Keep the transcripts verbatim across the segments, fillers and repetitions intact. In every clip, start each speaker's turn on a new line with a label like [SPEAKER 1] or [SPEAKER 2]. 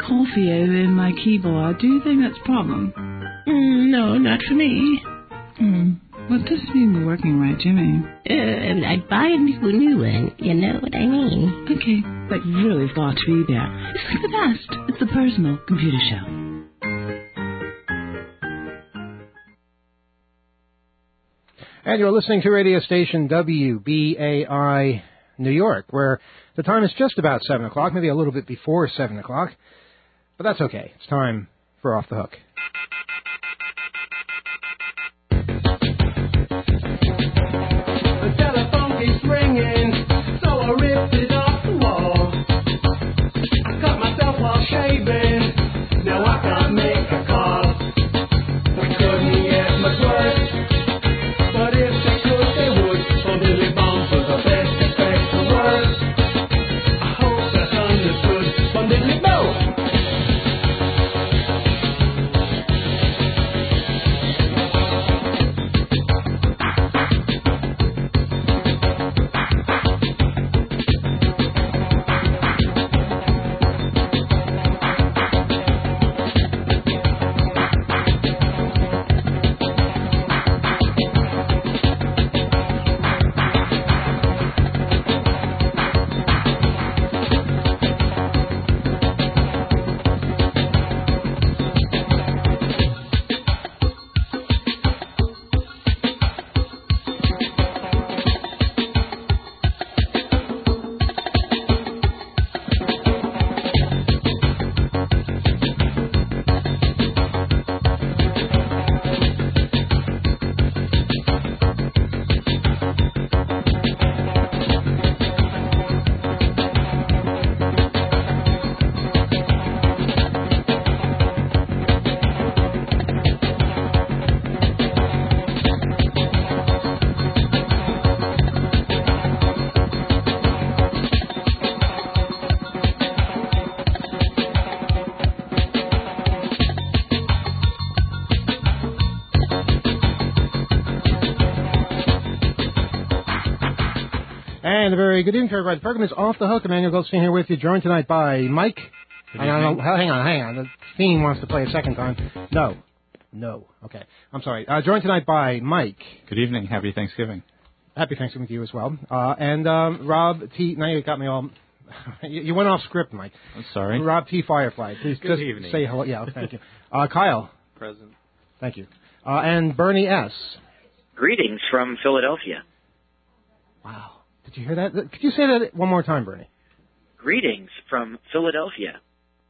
[SPEAKER 1] coffee over in my keyboard. Do you think that's a problem?
[SPEAKER 2] Mm, no, not for me.
[SPEAKER 1] Hmm. Well, it doesn't seem to be working right, Jimmy.
[SPEAKER 2] Uh, I'd buy a new, new one. You know what I mean?
[SPEAKER 1] Okay, but really thought to be there. It's like the best. It's the personal computer show.
[SPEAKER 3] And you're listening to radio station W B A I New York, where the time is just about seven o'clock, maybe a little bit before seven o'clock. But that's okay. It's time for Off the Hook.
[SPEAKER 4] The telephone keeps ringing, so I ripped it off the wall. I cut myself while shaving, now I can't make a call. I couldn't get much worse, but if they could, they would. For Billy Bones was the best effect the worst. I hope that's understood from Billy Bones.
[SPEAKER 3] And a very good evening to everybody. The program is Off the Hook. Emmanuel Goldstein here with you, joined tonight by Mike.
[SPEAKER 5] Good
[SPEAKER 3] I don't
[SPEAKER 5] evening.
[SPEAKER 3] know, hang on, hang on. The theme wants to play a second time. No. No. Okay. I'm sorry. Uh, joined tonight by Mike.
[SPEAKER 5] Good evening. Happy Thanksgiving.
[SPEAKER 3] Happy Thanksgiving to you as well. Uh, and um, Rob T. Now you got me all... you, you went off script, Mike.
[SPEAKER 5] I'm sorry.
[SPEAKER 3] Rob T. Firefly. Please
[SPEAKER 5] Good
[SPEAKER 3] just
[SPEAKER 5] evening.
[SPEAKER 3] say hello. Yeah, thank you. Uh, Kyle.
[SPEAKER 6] Present.
[SPEAKER 3] Thank you. Uh, and Bernie S.
[SPEAKER 7] Greetings from Philadelphia.
[SPEAKER 3] Wow. Did you hear that? Could you say that one more time, Bernie?
[SPEAKER 7] Greetings from Philadelphia.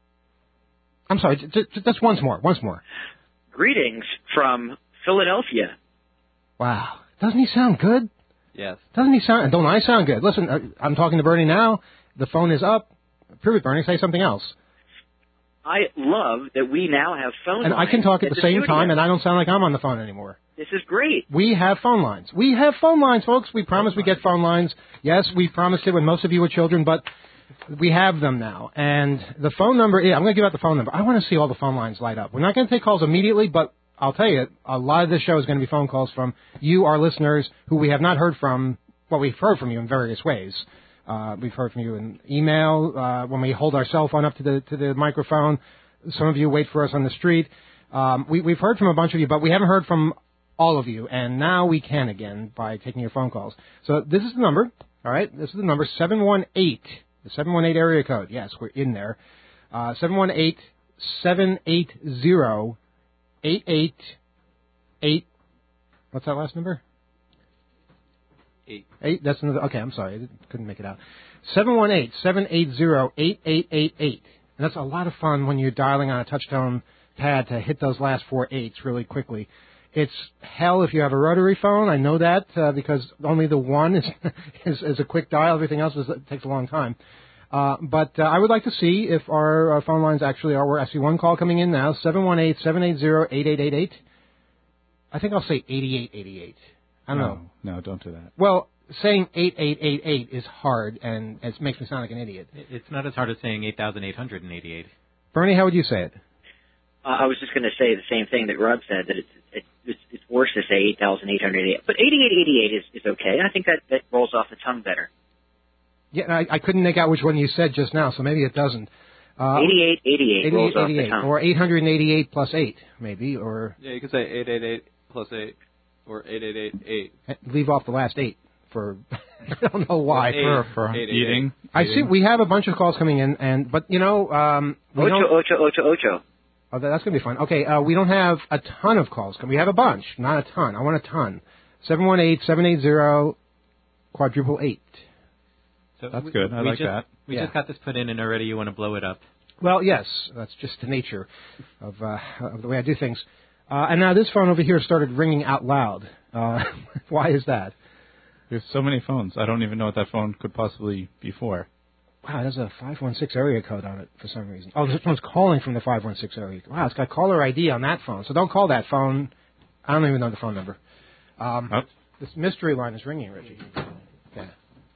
[SPEAKER 3] I'm sorry, j- j- just once more, once more.
[SPEAKER 7] Greetings from Philadelphia.
[SPEAKER 3] Wow. Doesn't he sound good?
[SPEAKER 6] Yes.
[SPEAKER 3] Doesn't he sound, don't I sound good? Listen, uh, I'm talking to Bernie now. The phone is up. Prove it, Bernie. Say something else.
[SPEAKER 7] I love that we now have phone
[SPEAKER 3] And
[SPEAKER 7] lines
[SPEAKER 3] I can talk at the same
[SPEAKER 7] studio.
[SPEAKER 3] time, and I don't sound like I'm on the phone anymore.
[SPEAKER 7] This is great.
[SPEAKER 3] We have phone lines. We have phone lines, folks. We promised we get phone lines. Yes, we promised it when most of you were children, but we have them now. And the phone number is, I'm going to give out the phone number. I want to see all the phone lines light up. We're not going to take calls immediately, but I'll tell you, a lot of this show is going to be phone calls from you, our listeners, who we have not heard from. Well, we've heard from you in various ways. Uh, we've heard from you in email, uh, when we hold our cell phone up to the to the microphone. Some of you wait for us on the street. Um, we, we've heard from a bunch of you, but we haven't heard from all of you, and now we can again by taking your phone calls. So this is the number, all right? This is the number, seven one eight, the seven one eight area code. Yes, we're in there. Uh, seven one eight, seven eight zero, eight eight eight. What's that last number?
[SPEAKER 6] Eight.
[SPEAKER 3] Eight, that's another, okay, I'm sorry, I couldn't make it out. seven one eight, seven eight zero, eight eight eight eight. And that's a lot of fun when you're dialing on a touch-tone pad to hit those last four eights really quickly. It's hell if you have a rotary phone. I know that uh, because only the one is, is is a quick dial. Everything else is, takes a long time. Uh, but uh, I would like to see if our uh, phone lines actually are. We're actually one call coming in now, seven one eight, seven eight zero, eight eight eight eight. I think I'll say eighty-eight eighty-eight. I don't
[SPEAKER 5] no,
[SPEAKER 3] know.
[SPEAKER 5] No, don't do that.
[SPEAKER 3] Well, saying eight eight eight eight is hard, and it makes me sound like an idiot.
[SPEAKER 6] It's not as hard as saying eight thousand eight hundred eighty-eight.
[SPEAKER 3] Bernie, how would you say it?
[SPEAKER 7] Uh, I was just going to say the same thing that Rob said, that it's it, it's, it's worse to say eight thousand eight hundred eighty-eight. But eighty-eight eighty-eight is, is okay. I think that, that rolls off the tongue better.
[SPEAKER 3] Yeah, I, I couldn't make out which one you said just now, so maybe it doesn't. Uh,
[SPEAKER 7] eighty-eight eighty-eight rolls off the
[SPEAKER 3] eighty-eight,
[SPEAKER 7] tongue.
[SPEAKER 3] or eight hundred eighty-eight plus eight, maybe, or
[SPEAKER 8] Yeah, you could say eight eight eight plus eight, or eight eight eight eight.
[SPEAKER 3] leave off the last eight for I don't know why.
[SPEAKER 8] Eight,
[SPEAKER 5] For, for
[SPEAKER 8] eight, eight,
[SPEAKER 5] eating.
[SPEAKER 3] I see we have a bunch of calls coming in, and but you know, um, we
[SPEAKER 7] Ocho,
[SPEAKER 3] don't.
[SPEAKER 7] ocho, ocho, ocho.
[SPEAKER 3] Oh, that- that's going to be fun. Okay, uh, we don't have a ton of calls. We have a bunch, not a ton. I want a ton. seven one eight, seven eight zero, quadruple eight.
[SPEAKER 6] So
[SPEAKER 5] That's
[SPEAKER 6] we,
[SPEAKER 5] good. I
[SPEAKER 6] we
[SPEAKER 5] like
[SPEAKER 6] just,
[SPEAKER 5] that.
[SPEAKER 6] We
[SPEAKER 3] Yeah.
[SPEAKER 6] just got this put in, and already you want to blow it up.
[SPEAKER 3] Well, yes, that's just the nature of, uh, of the way I do things. Uh, and now this phone over here started ringing out loud. Uh, why is that?
[SPEAKER 5] There's so many phones. I don't even know what that phone could possibly be for.
[SPEAKER 3] Wow, there's a five one six area code on it for some reason. Oh, this one's calling from the five one six area code. Wow, it's got caller I D on that phone. So don't call that phone. I don't even know the phone number. Um,
[SPEAKER 5] Oh.
[SPEAKER 3] This mystery line is ringing, Reggie. Okay.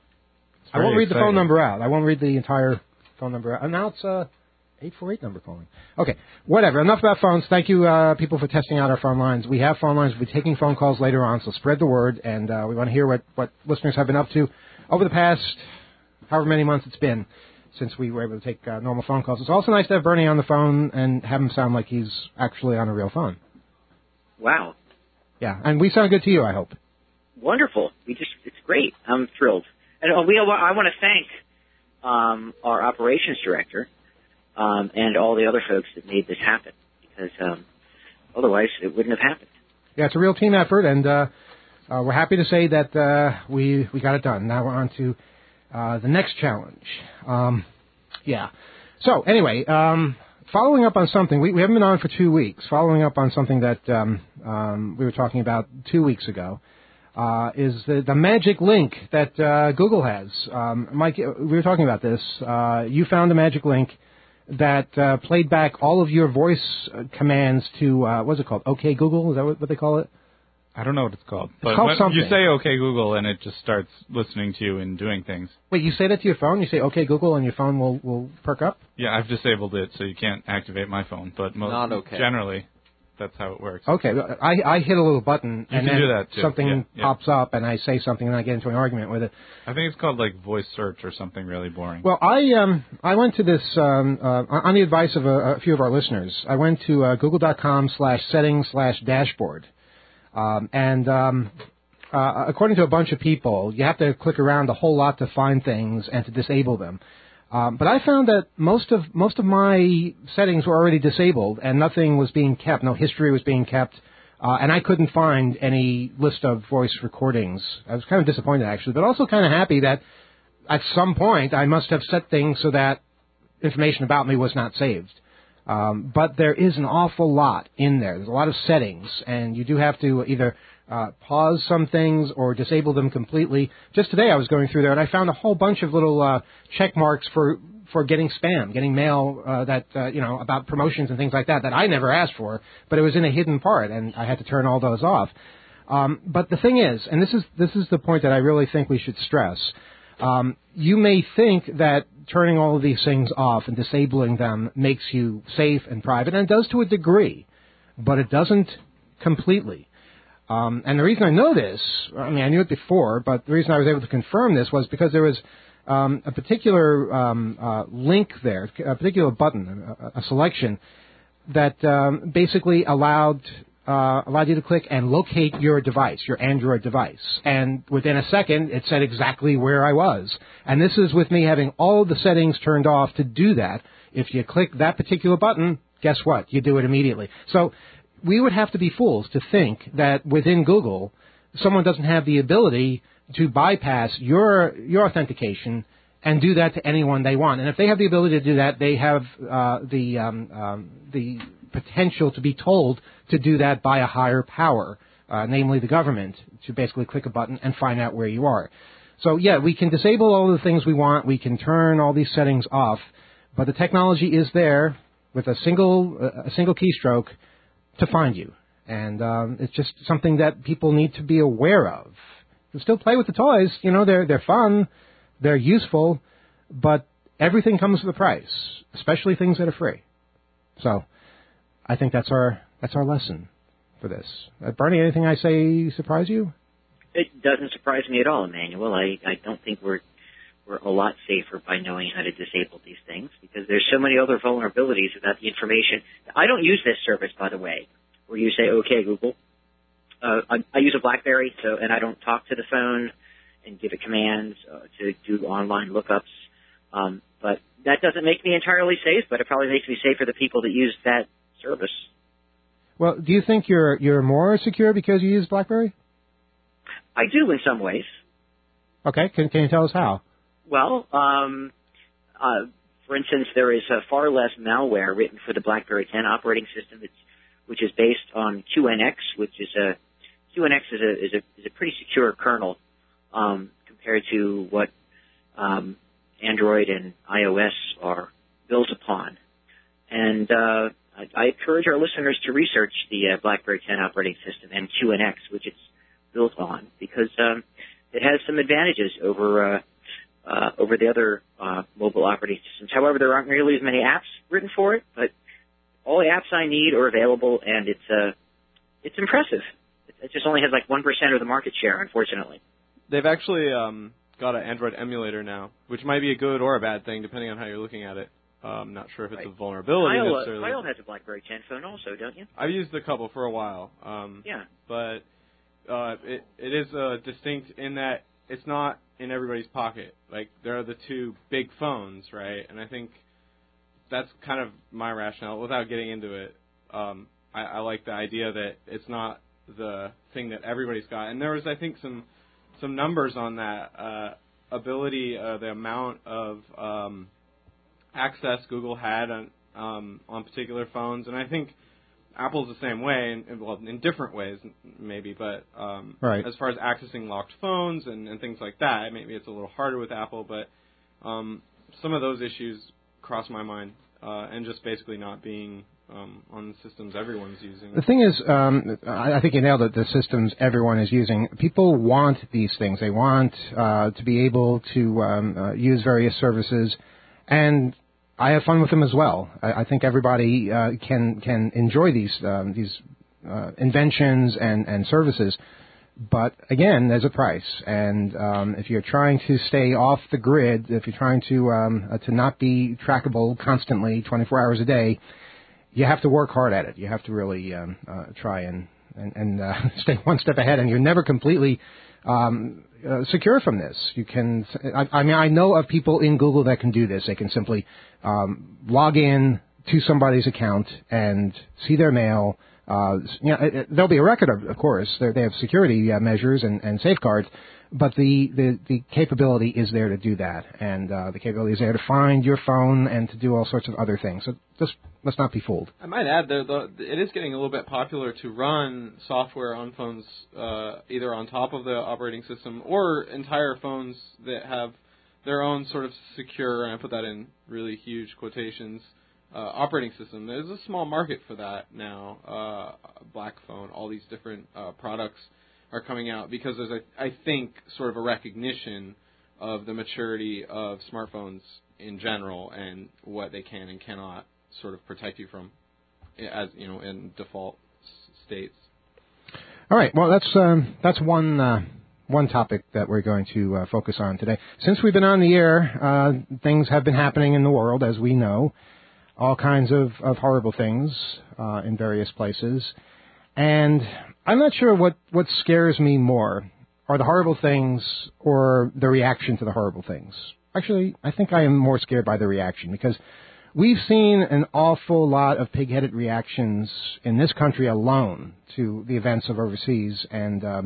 [SPEAKER 3] I
[SPEAKER 5] very
[SPEAKER 3] won't read the phone
[SPEAKER 5] exciting.
[SPEAKER 3] number out. I won't read the entire phone number out. And now it's uh, eight four eight number calling. Okay, whatever. Enough about phones. Thank you, uh, people, for testing out our phone lines. We have phone lines. We'll be taking phone calls later on, so spread the word. And uh, we want to hear what, what listeners have been up to over the past however many months it's been since we were able to take uh, normal phone calls. It's also nice to have Bernie on the phone and have him sound like he's actually on a real phone.
[SPEAKER 7] Wow.
[SPEAKER 3] Yeah, and we sound good to you, I hope.
[SPEAKER 7] Wonderful. We just, it's great. I'm thrilled. And uh, we, I want to thank um, our operations director um, and all the other folks that made this happen, because um, otherwise it wouldn't have happened.
[SPEAKER 3] Yeah, it's a real team effort, and uh, uh, we're happy to say that uh, we we got it done. Now we're on to uh, the next challenge. Um, yeah. So anyway, um, following up on something, we, we haven't been on for two weeks. Following up on something that um, um, we were talking about two weeks ago. Uh, is the, the magic link that uh, Google has. Um, Mike, we were talking about this. Uh, you found a magic link that uh, played back all of your voice uh, commands to, uh, what's it called? OK Google? Is that what, what they call it?
[SPEAKER 5] I don't know what it's called. But
[SPEAKER 3] called
[SPEAKER 5] when
[SPEAKER 3] something.
[SPEAKER 5] you say OK Google and it just starts listening to you and doing things.
[SPEAKER 3] Wait, you say that to your phone? You say OK Google and your phone will, will perk up?
[SPEAKER 5] Yeah, I've disabled it so you can't activate my phone. But mo-
[SPEAKER 8] Not okay.
[SPEAKER 5] generally, that's how it works.
[SPEAKER 3] Okay, I, I hit a little button
[SPEAKER 5] You
[SPEAKER 3] and
[SPEAKER 5] can
[SPEAKER 3] then
[SPEAKER 5] do that, too.
[SPEAKER 3] something
[SPEAKER 5] Yeah, yeah.
[SPEAKER 3] pops up and I say something and I get into an argument with it.
[SPEAKER 5] I think it's called like voice search or something really boring.
[SPEAKER 3] Well, I um I went to this um uh, on the advice of a, a few of our listeners. I went to uh, google.com slash settings slash dashboard, um, and um, uh, according to a bunch of people, you have to click around a whole lot to find things and to disable them. Um, but I found that most of most of my settings were already disabled and nothing was being kept. No history was being kept. Uh, and I couldn't find any list of voice recordings. I was kind of disappointed, actually, but also kind of happy that at some point I must have set things so that information about me was not saved. Um, but there is an awful lot in there. There's a lot of settings, and you do have to either uh, pause some things or disable them completely. Just today I was going through there, and I found a whole bunch of little uh, check marks for for getting spam, getting mail uh, that, uh, you know, about promotions and things like that that I never asked for, but it was in a hidden part, and I had to turn all those off. Um, but the thing is, and this is this is the point that I really think we should stress, um, you may think that turning all of these things off and disabling them makes you safe and private, and it does to a degree, but it doesn't completely. Um, and the reason I know this, I mean, I knew it before, but the reason I was able to confirm this was because there was Um, a particular um, uh, link there, a particular button, a, a selection that um, basically allowed uh, allowed you to click and locate your device, your Android device. And within a second, it said exactly where I was. And this is with me having all the settings turned off to do that. If you click that particular button, guess what? You do it immediately. So we would have to be fools to think that within Google, someone doesn't have the ability to bypass your your authentication and do that to anyone they want. And if they have the ability to do that, they have uh, the um, um, the potential to be told to do that by a higher power, uh, namely the government, to basically click a button and find out where you are. So, yeah, we can disable all the things we want. We can turn all these settings off. But the technology is there with a single uh, a single keystroke to find you. And um, it's just something that people need to be aware of. You can still play with the toys. You know, they're they're fun, they're useful, but everything comes with a price, especially things that are free. So, I think that's our that's our lesson for this. Uh, Bernie, anything I say surprise you?
[SPEAKER 7] It doesn't surprise me at all, Emmanuel. I, I don't think we're we're a lot safer by knowing how to disable these things because there's so many other vulnerabilities about the information. I don't use this service, by the way, where you say, okay, Google. Uh, I, I use a BlackBerry, so and I don't talk to the phone and give it commands uh, to do online lookups. Um, but that doesn't make me entirely safe, but it probably makes me safe for the people that use that service.
[SPEAKER 3] Well, do you think you're you're more secure because you use BlackBerry?
[SPEAKER 7] I do in some ways.
[SPEAKER 3] Okay, can can you tell us how?
[SPEAKER 7] Well, um, uh, for instance, there is uh, far less malware written for the BlackBerry ten operating system, it's, which is based on Q N X, which is a Q N X is a is a is a pretty secure kernel um, compared to what um, Android and iOS are built upon. And uh, I, I encourage our listeners to research the uh, BlackBerry ten operating system and Q N X, which it's built on, because um, it has some advantages over uh, uh, over the other uh, mobile operating systems. However, there aren't nearly as many apps written for it, but all the apps I need are available, and it's uh, it's impressive. It just only has like one percent of the market share, unfortunately.
[SPEAKER 8] They've actually um, got an Android emulator now, which might be a good or a bad thing, depending on how you're looking at it. I'm um, not sure if it's
[SPEAKER 7] right.
[SPEAKER 8] a vulnerability
[SPEAKER 7] Kyle,
[SPEAKER 8] necessarily.
[SPEAKER 7] Kyle has a BlackBerry ten phone also, don't you?
[SPEAKER 8] I've used a couple for a while. Um,
[SPEAKER 7] yeah.
[SPEAKER 8] But uh, it it is uh, distinct in that it's not in everybody's pocket. Like, there are the two big phones, right? And I think that's kind of my rationale. Without getting into it, um, I, I like the idea that it's not the thing that everybody's got. And there was, I think, some some numbers on that uh, ability, uh, the amount of um, access Google had on um, on particular phones, and I think Apple's the same way, in, well, in different ways maybe, but um,
[SPEAKER 3] right.
[SPEAKER 8] as far as accessing locked phones and, and things like that, maybe it's a little harder with Apple, but um, some of those issues cross my mind, uh, and just basically not being um, on the systems everyone's using.
[SPEAKER 3] The thing is, um, I, I think you nailed it, the systems everyone is using. People want these things. They want uh, to be able to um, uh, use various services, and I have fun with them as well. I, I think everybody uh, can can enjoy these um, these uh, inventions and, and services. But again, there's a price, and um, if you're trying to stay off the grid, if you're trying to um, uh, to not be trackable constantly, twenty-four hours a day, you have to work hard at it. You have to really um, uh, try and and, and uh, stay one step ahead, and you're never completely um, uh, secure from this. You can, I, I mean, I know of people in Google that can do this. They can simply um, log in to somebody's account and see their mail. Uh, you know, it, it, there'll be a record, of, of course. They're, they have security uh, measures and, and safeguards, but the, the, the capability is there to do that, and uh, the capability is there to find your phone and to do all sorts of other things. So just let's not be fooled.
[SPEAKER 8] I might add, the, the, it is getting a little bit popular to run software on phones uh, either on top of the operating system or entire phones that have their own sort of secure, and I put that in really huge quotations, Uh, operating system. There's a small market for that now. Uh, Black Phone, all these different uh, products are coming out because there's, a, I think, sort of a recognition of the maturity of smartphones in general and what they can and cannot sort of protect you from, as you know, in default states.
[SPEAKER 3] All right. Well, that's um, that's one uh, one topic that we're going to uh, focus on today. Since we've been on the air, uh, things have been happening in the world, as we know. All kinds of, of horrible things uh, in various places. And I'm not sure what, what scares me more, are the horrible things or the reaction to the horrible things. Actually, I think I am more scared by the reaction, because we've seen an awful lot of pig-headed reactions in this country alone to the events of overseas, and um,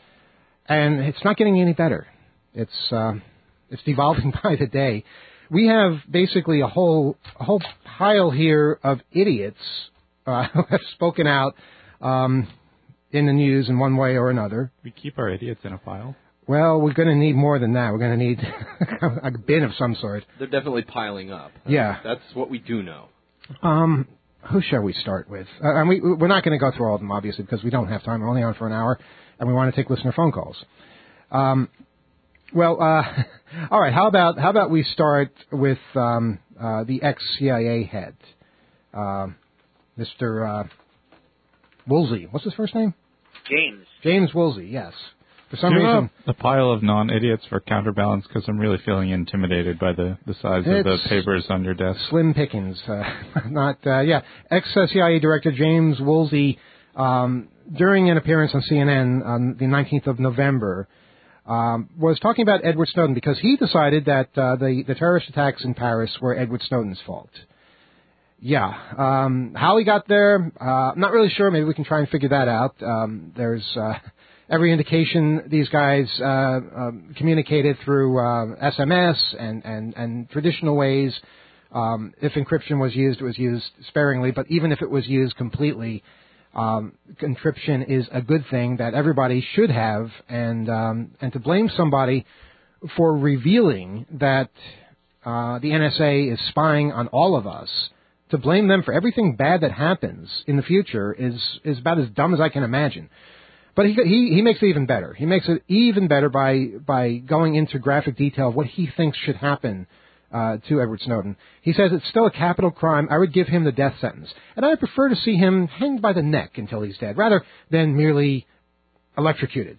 [SPEAKER 3] and it's not getting any better. It's uh, it's devolving by the day. We have basically a whole a whole pile here of idiots uh, who have spoken out um, in the news in one way or another.
[SPEAKER 5] We keep our idiots in a file.
[SPEAKER 3] Well, we're going to need more than that. We're going to need a bin of some sort.
[SPEAKER 8] They're definitely piling up.
[SPEAKER 3] Yeah.
[SPEAKER 8] That's what we do know.
[SPEAKER 3] Um, who shall we start with? Uh, and we, we're not going to go through all of them, obviously, because we don't have time. We're only on for an hour, and we want to take listener phone calls. Um, well, uh, all right. How about how about we start with um, uh, the ex-C I A head, uh, Mister Uh, Woolsey. What's his first name?
[SPEAKER 7] James.
[SPEAKER 3] James Woolsey. Yes. For some
[SPEAKER 5] Do you
[SPEAKER 3] reason,
[SPEAKER 5] have a pile of non-idiots for counterbalance? Because I'm really feeling intimidated by the, the size of the
[SPEAKER 3] It's
[SPEAKER 5] papers on your desk.
[SPEAKER 3] slim pickings. Uh, not uh, yeah. Ex-C I A Director James Woolsey, um, during an appearance on C N N on the nineteenth of November, um, was talking about Edward Snowden because he decided that uh, the the terrorist attacks in Paris were Edward Snowden's fault. Yeah. Um, how he got there, uh, I'm not really sure. Maybe we can try and figure that out. Um, there's uh, every indication these guys uh, um, communicated through uh, S M S and, and, and traditional ways. Um, if encryption was used, it was used sparingly. But even if it was used completely, um, encryption is a good thing that everybody should have. And um, and to blame somebody for revealing that uh, the N S A is spying on all of us, to blame them for everything bad that happens in the future is, is about as dumb as I can imagine. But he, he, he makes it even better. He makes it even better by, by going into graphic detail of what he thinks should happen uh, to Edward Snowden. He says it's still a capital crime. I would give him the death sentence. And I would prefer to see him hanged by the neck until he's dead, rather than merely electrocuted.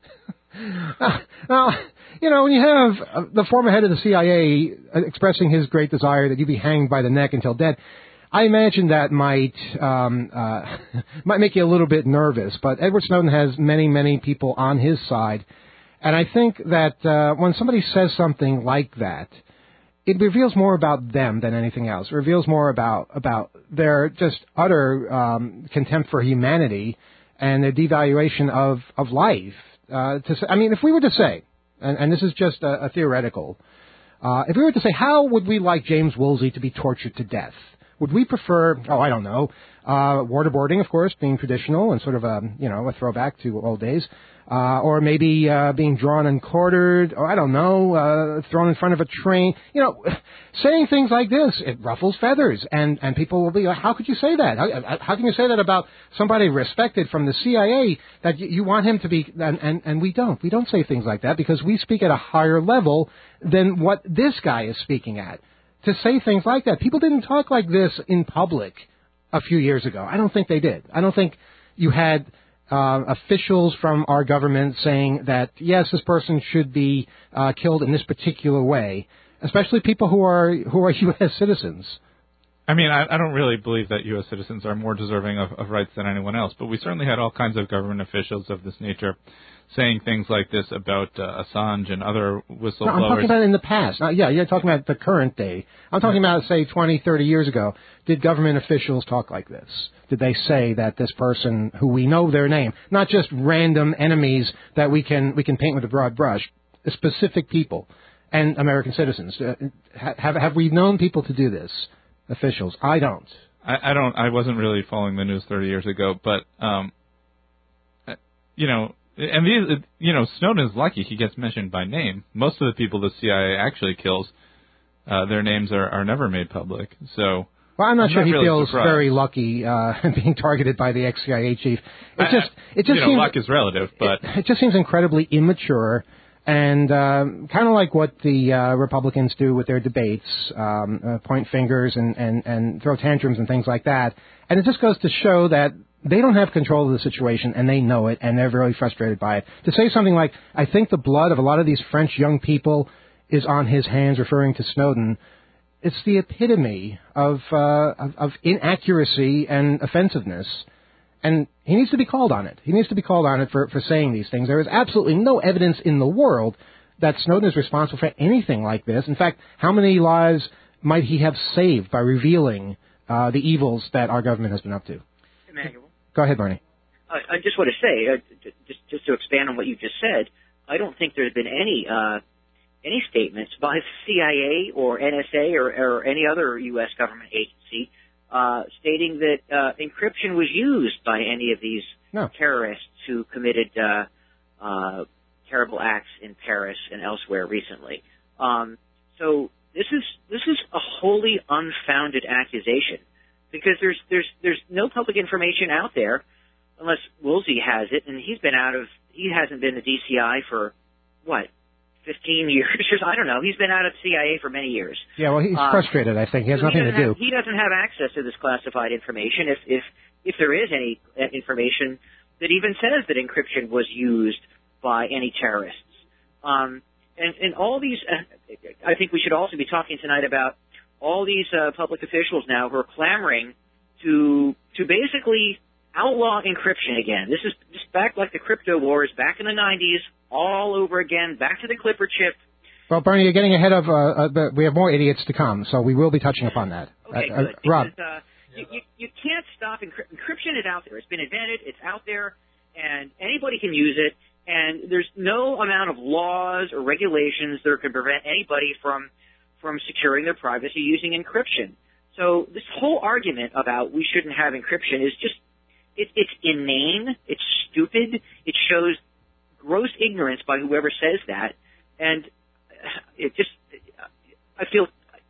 [SPEAKER 3] Now, you know, when you have the former head of the C I A expressing his great desire that you be hanged by the neck until dead, I imagine that might um, uh, might make you a little bit nervous. But Edward Snowden has many, many people on his side. And I think that uh, when somebody says something like that, it reveals more about them than anything else. It reveals more about, about their just utter um, contempt for humanity and their devaluation of, of life. Uh, to say, I mean, if we were to say, and, and this is just a, a theoretical, uh, if we were to say, how would we like James Woolsey to be tortured to death? Would we prefer, oh, I don't know, uh, waterboarding, of course, being traditional and sort of a, you know, a throwback to old days, uh, or maybe uh, being drawn and quartered, or I don't know, uh, thrown in front of a train. You know, saying things like this, it ruffles feathers, and, and people will be like, how could you say that? How, how can you say that about somebody respected from the C I A, that you, you want him to be, and, and, and we don't. We don't say things like that because we speak at a higher level than what this guy is speaking at. To say things like that. People didn't talk like this in public a few years ago. I don't think they did. I don't think you had uh, officials from our government saying that, yes, this person should be uh, killed in this particular way, especially people who are who are U S citizens.
[SPEAKER 5] I mean, I, I don't really believe that U S citizens are more deserving of, of rights than anyone else, but we certainly had all kinds of government officials of this nature saying things like this about uh, Assange and other whistleblowers.
[SPEAKER 3] No, I'm talking about in the past. Uh, yeah, you're talking about the current day. I'm talking about, say, twenty, thirty years ago. Did government officials talk like this? Did they say that this person, who we know their name, not just random enemies that we can we can paint with a broad brush, specific people and American citizens? Uh, have have we known people to do this? Officials? I don't.
[SPEAKER 5] I, I don't. I wasn't really following the news thirty years ago, but um, you know. And these, you know, Snowden is lucky he gets mentioned by name. Most of the people the C I A actually kills, uh, their names are, are never made public. So,
[SPEAKER 3] well, I'm not
[SPEAKER 5] I'm
[SPEAKER 3] sure
[SPEAKER 5] not
[SPEAKER 3] he
[SPEAKER 5] really
[SPEAKER 3] feels
[SPEAKER 5] surprised.
[SPEAKER 3] very lucky uh, being targeted by the ex-C I A chief. It
[SPEAKER 5] I,
[SPEAKER 3] just, it just
[SPEAKER 5] you know,
[SPEAKER 3] seems
[SPEAKER 5] luck is relative, but
[SPEAKER 3] it, it just seems incredibly immature and um, kind of like what the uh, Republicans do with their debates, um, uh, point fingers and, and, and throw tantrums and things like that. And it just goes to show that they don't have control of the situation, and they know it, and they're very frustrated by it. To say something like, I think the blood of a lot of these French young people is on his hands, referring to Snowden, it's the epitome of, uh, of, of inaccuracy and offensiveness. And he needs to be called on it. He needs to be called on it for, for saying these things. There is absolutely no evidence in the world that Snowden is responsible for anything like this. In fact, how many lives might he have saved by revealing uh, the evils that our government has been up to?
[SPEAKER 7] Emmanuel.
[SPEAKER 3] Go ahead, Bernie.
[SPEAKER 7] I, I just want to say, uh, just, just to expand on what you just said, I don't think there's been any uh, any statements by the C I A or N S A or, or any other U S government agency uh, stating that uh, encryption was used by any of these
[SPEAKER 3] no.
[SPEAKER 7] terrorists who committed uh, uh, terrible acts in Paris and elsewhere recently. Um, so this is this is a wholly unfounded accusation. Because there's there's there's no public information out there, unless Woolsey has it, and he's been out of he hasn't been the D C I for what fifteen years. I don't know. He's been out of C I A for many years.
[SPEAKER 3] Yeah, well, he's
[SPEAKER 7] uh,
[SPEAKER 3] frustrated. I think he has
[SPEAKER 7] so
[SPEAKER 3] nothing
[SPEAKER 7] he
[SPEAKER 3] to do.
[SPEAKER 7] Have, he doesn't have access to this classified information. If if if there is any information that even says that encryption was used by any terrorists. Um, and, and all these, uh, I think we should also be talking tonight about all these uh, public officials now who are clamoring to to basically outlaw encryption again. This is just back like the crypto wars back in the nineties, all over again, back to the Clipper chip.
[SPEAKER 3] Well, Bernie, you're getting ahead of, uh, uh, the, we have more idiots to come, so we will be touching upon that.
[SPEAKER 7] Okay,
[SPEAKER 3] uh,
[SPEAKER 7] good.
[SPEAKER 3] Uh, Rob.
[SPEAKER 7] Because, uh, you, you, you can't stop encryption. Encryption is out there. It's been invented. It's out there, and anybody can use it. And there's no amount of laws or regulations that can prevent anybody from from securing their privacy using encryption. So this whole argument about we shouldn't have encryption is just it, it's inane. It's stupid. It shows gross ignorance by whoever says that, and it just I feel.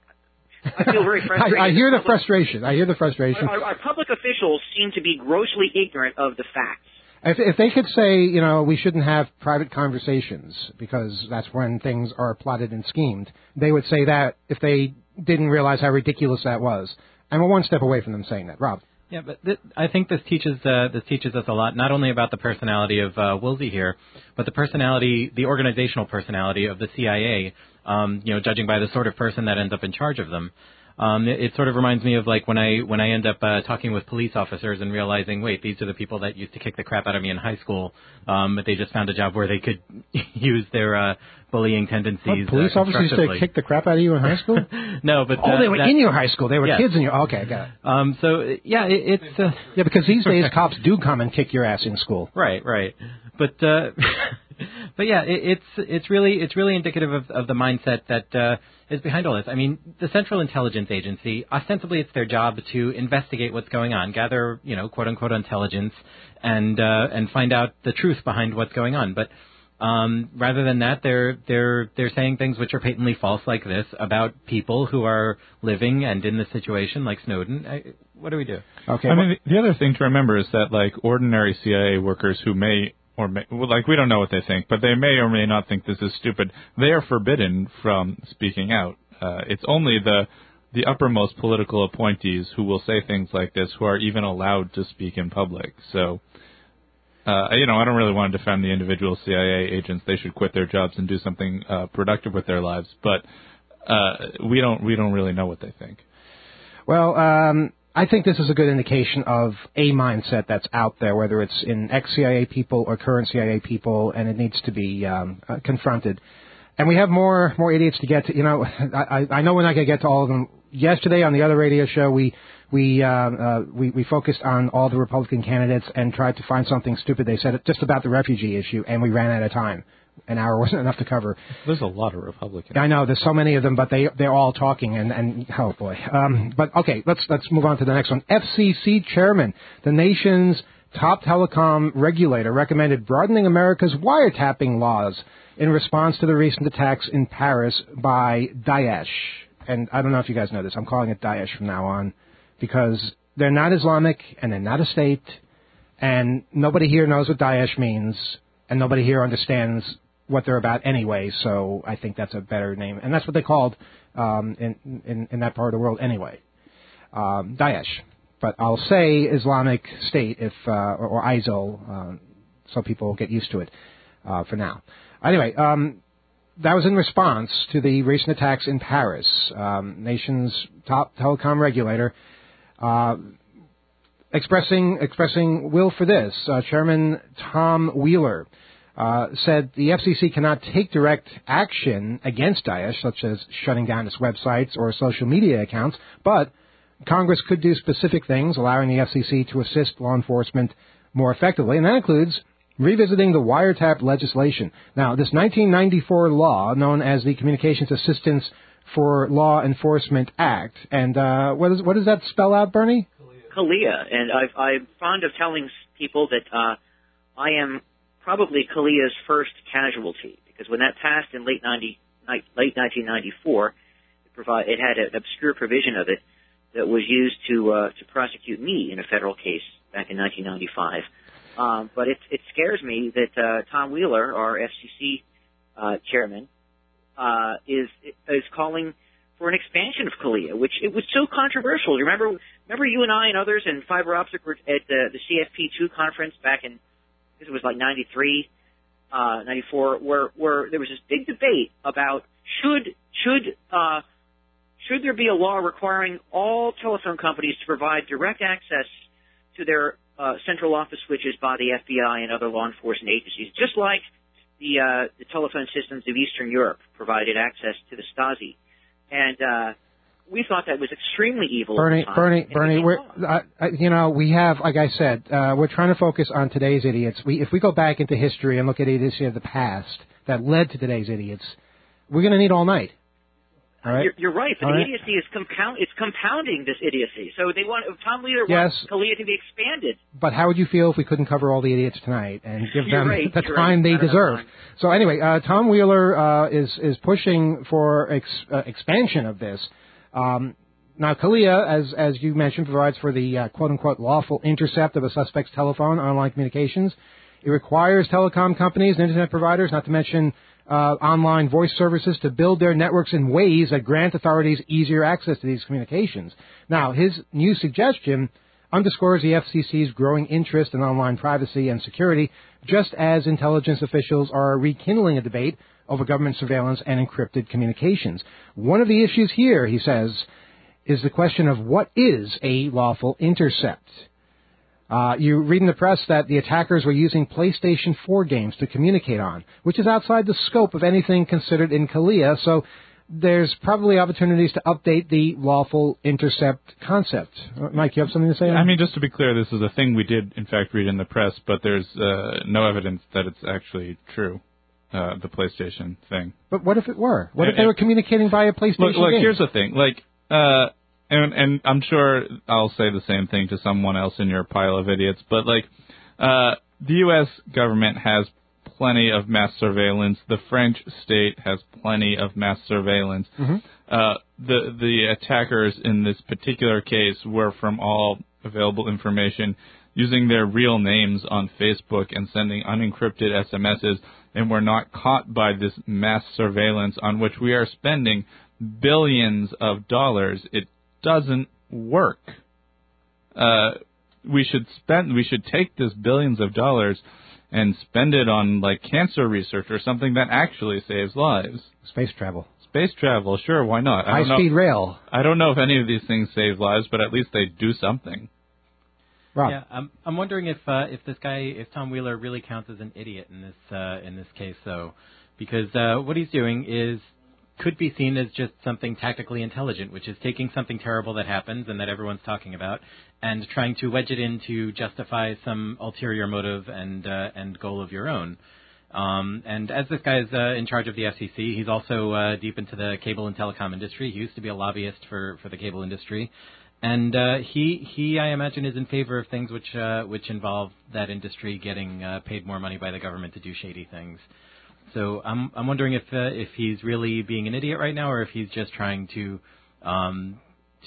[SPEAKER 7] I feel very frustrated.
[SPEAKER 3] I, I hear the frustration. I hear the frustration.
[SPEAKER 7] Our, our public officials seem to be grossly ignorant of the facts.
[SPEAKER 3] If, if they could say, you know, we shouldn't have private conversations because that's when things are plotted and schemed, they would say that if they didn't realize how ridiculous that was. And we're one step away from them saying that. Rob.
[SPEAKER 6] Yeah, but th- I think this teaches uh, this teaches us a lot, not only about the personality of uh, Woolsey here, but the personality, the organizational personality of the C I A. Um, you know, judging by the sort of person that ends up in charge of them. Um, it, it sort of reminds me of like when I when I end up uh, talking with police officers and realizing, wait, these are the people that used to kick the crap out of me in high school, um, but they just found a job where they could use their uh, bullying tendencies.
[SPEAKER 3] What, police
[SPEAKER 6] uh,
[SPEAKER 3] officers used to kick the crap out of you in high school?
[SPEAKER 6] No, but
[SPEAKER 3] oh,
[SPEAKER 6] uh,
[SPEAKER 3] they were
[SPEAKER 6] that,
[SPEAKER 3] in your high school. They were
[SPEAKER 6] yeah.
[SPEAKER 3] kids in your. Okay, I got it.
[SPEAKER 6] Um, so yeah, it, it's uh,
[SPEAKER 3] yeah because these days cops do come and kick your ass in school.
[SPEAKER 6] Right, right, but. Uh, But yeah, it, it's it's really it's really indicative of, of the mindset that uh, is behind all this. I mean, the Central Intelligence Agency, ostensibly, it's their job to investigate what's going on, gather, you know, quote unquote intelligence, and uh, and find out the truth behind what's going on. But um, rather than that, they're they're they're saying things which are patently false, like this, about people who are living and in this situation, like Snowden. I, what do we do?
[SPEAKER 3] Okay.
[SPEAKER 5] I mean, the other thing to remember is that like ordinary C I A workers who may Or may, well, like we don't know what they think, but they may or may not think this is stupid. They are forbidden from speaking out. Uh, it's only the the uppermost political appointees who will say things like this who are even allowed to speak in public. So, uh, you know, I don't really want to defend the individual C I A agents. They should quit their jobs and do something uh, productive with their lives. But uh, we don't we don't really know what they think.
[SPEAKER 3] Well. Um I think this is a good indication of a mindset that's out there, whether it's in ex-C I A people or current C I A people, and it needs to be um, uh, confronted. And we have more more idiots to get to. You know, I, I know we're not going to get to all of them. Yesterday on the other radio show, we we, uh, uh, we we focused on all the Republican candidates and tried to find something stupid. They said it just about the refugee issue, and we ran out of time. An hour wasn't enough to cover.
[SPEAKER 5] There's a lot of Republicans.
[SPEAKER 3] I know there's so many of them, but they they're all talking and and oh boy. Um, but okay, let's let's move on to the next one. F C C chairman, the nation's top telecom regulator, recommended broadening America's wiretapping laws in response to the recent attacks in Paris by Daesh. And I don't know if you guys know this. I'm calling it Daesh from now on because they're not Islamic and they're not a state, and nobody here knows what Daesh means, and nobody here understands what they're about anyway, so I think that's a better name. And that's what they called um, in, in in that part of the world anyway, um, Daesh. But I'll say Islamic State if uh, or, or ISIL, uh, so people get used to it uh, for now. Anyway, um, that was in response to the recent attacks in Paris. Um, nation's top telecom regulator uh, expressing expressing will for this. Uh, Chairman Tom Wheeler Uh, said the F C C cannot take direct action against Daesh, such as shutting down its websites or social media accounts, but Congress could do specific things, allowing the F C C to assist law enforcement more effectively, and that includes revisiting the wiretap legislation. Now, this nineteen ninety-four law, known as the Communications Assistance for Law Enforcement Act, and uh, what, is, what does that spell out, Bernie?
[SPEAKER 7] CALEA, and I've, I'm fond of telling people that uh, I am probably CALEA's first casualty, because when that passed in late ninety, late nineteen ninety-four, it, provide, it had an obscure provision of it that was used to uh, to prosecute me in a federal case back in nineteen ninety-five. Um, but it, it scares me that uh, Tom Wheeler, our F C C uh, chairman, uh, is is calling for an expansion of CALEA, which it was so controversial. Remember, remember you and I and others in fiber optic were at the, the C F P two conference back in, I guess it was like ninety-three, uh, ninety-four, where where there was this big debate about should should uh, should there be a law requiring all telephone companies to provide direct access to their uh, central office switches by the F B I and other law enforcement agencies, just like the uh, the telephone systems of Eastern Europe provided access to the Stasi. And uh, we thought that was extremely evil.
[SPEAKER 3] Bernie,
[SPEAKER 7] at the time,
[SPEAKER 3] Bernie, Bernie, we're, uh, you know, we have, like I said, uh, we're trying to focus on today's idiots. We, if we go back into history and look at idiocy of the past that led to today's idiots, we're going to need all night. All right?
[SPEAKER 7] You're, you're right, but
[SPEAKER 3] all
[SPEAKER 7] the
[SPEAKER 3] right.
[SPEAKER 7] idiocy is compound. It's compounding this idiocy. So they want Tom Leader
[SPEAKER 3] yes.
[SPEAKER 7] wants Scalia to be expanded.
[SPEAKER 3] But how would you feel if we couldn't cover all the idiots tonight and give
[SPEAKER 7] You're
[SPEAKER 3] them
[SPEAKER 7] right,
[SPEAKER 3] the
[SPEAKER 7] you're
[SPEAKER 3] time
[SPEAKER 7] right.
[SPEAKER 3] they deserve? So anyway, uh, Tom Wheeler uh, is is pushing for ex, uh, expansion of this. Um, now, Scalia, as as you mentioned, provides for the uh, quote unquote lawful intercept of a suspect's telephone, online communications. It requires telecom companies and internet providers, not to mention uh, online voice services, to build their networks in ways that grant authorities easier access to these communications. Now, his new suggestion underscores the F C C's growing interest in online privacy and security, just as intelligence officials are rekindling a debate over government surveillance and encrypted communications. One of the issues here, he says, is the question of what is a lawful intercept. Uh, you read in the press that the attackers were using PlayStation four games to communicate on, which is outside the scope of anything considered in Scalia, so there's probably opportunities to update the lawful intercept concept. Uh, Mike, you have something to say?
[SPEAKER 5] I mean, just to be clear, this is a thing we did, in fact, read in the press, but there's uh, no evidence that it's actually true, uh, the PlayStation thing.
[SPEAKER 3] But what if it were? What
[SPEAKER 5] And,
[SPEAKER 3] if they were communicating via PlayStation
[SPEAKER 5] Look, look
[SPEAKER 3] games?
[SPEAKER 5] here's the thing. Like, uh, and, and I'm sure I'll say the same thing to someone else in your pile of idiots, but, like, uh, the U S government has plenty of mass surveillance. The French state has plenty of mass surveillance.
[SPEAKER 3] Mm-hmm.
[SPEAKER 5] Uh, the the attackers in this particular case were, from all available information, using their real names on Facebook and sending unencrypted S M Ses, and were not caught by this mass surveillance on which we are spending billions of dollars. It doesn't work. Uh, we should spend. We should take this billions of dollars and spend it on, like, cancer research or something that actually saves lives.
[SPEAKER 3] Space travel.
[SPEAKER 5] Space travel, sure, why not? I don't know-
[SPEAKER 3] High-speed rail.
[SPEAKER 5] I don't know if any of these things save lives, but at least they do something.
[SPEAKER 3] Rob.
[SPEAKER 6] Yeah, I'm I'm wondering if uh, if this guy, if Tom Wheeler really counts as an idiot in this uh, in this case, though, because uh, what he's doing is could be seen as just something tactically intelligent, which is taking something terrible that happens and that everyone's talking about, and trying to wedge it in to justify some ulterior motive and uh, and goal of your own. Um, and as this guy is uh, in charge of the F C C, he's also uh, deep into the cable and telecom industry. He used to be a lobbyist for, for the cable industry. And uh, he, he, I imagine, is in favor of things which uh, which involve that industry getting uh, paid more money by the government to do shady things. So I'm I'm wondering if uh, if he's really being an idiot right now, or if he's just trying to um,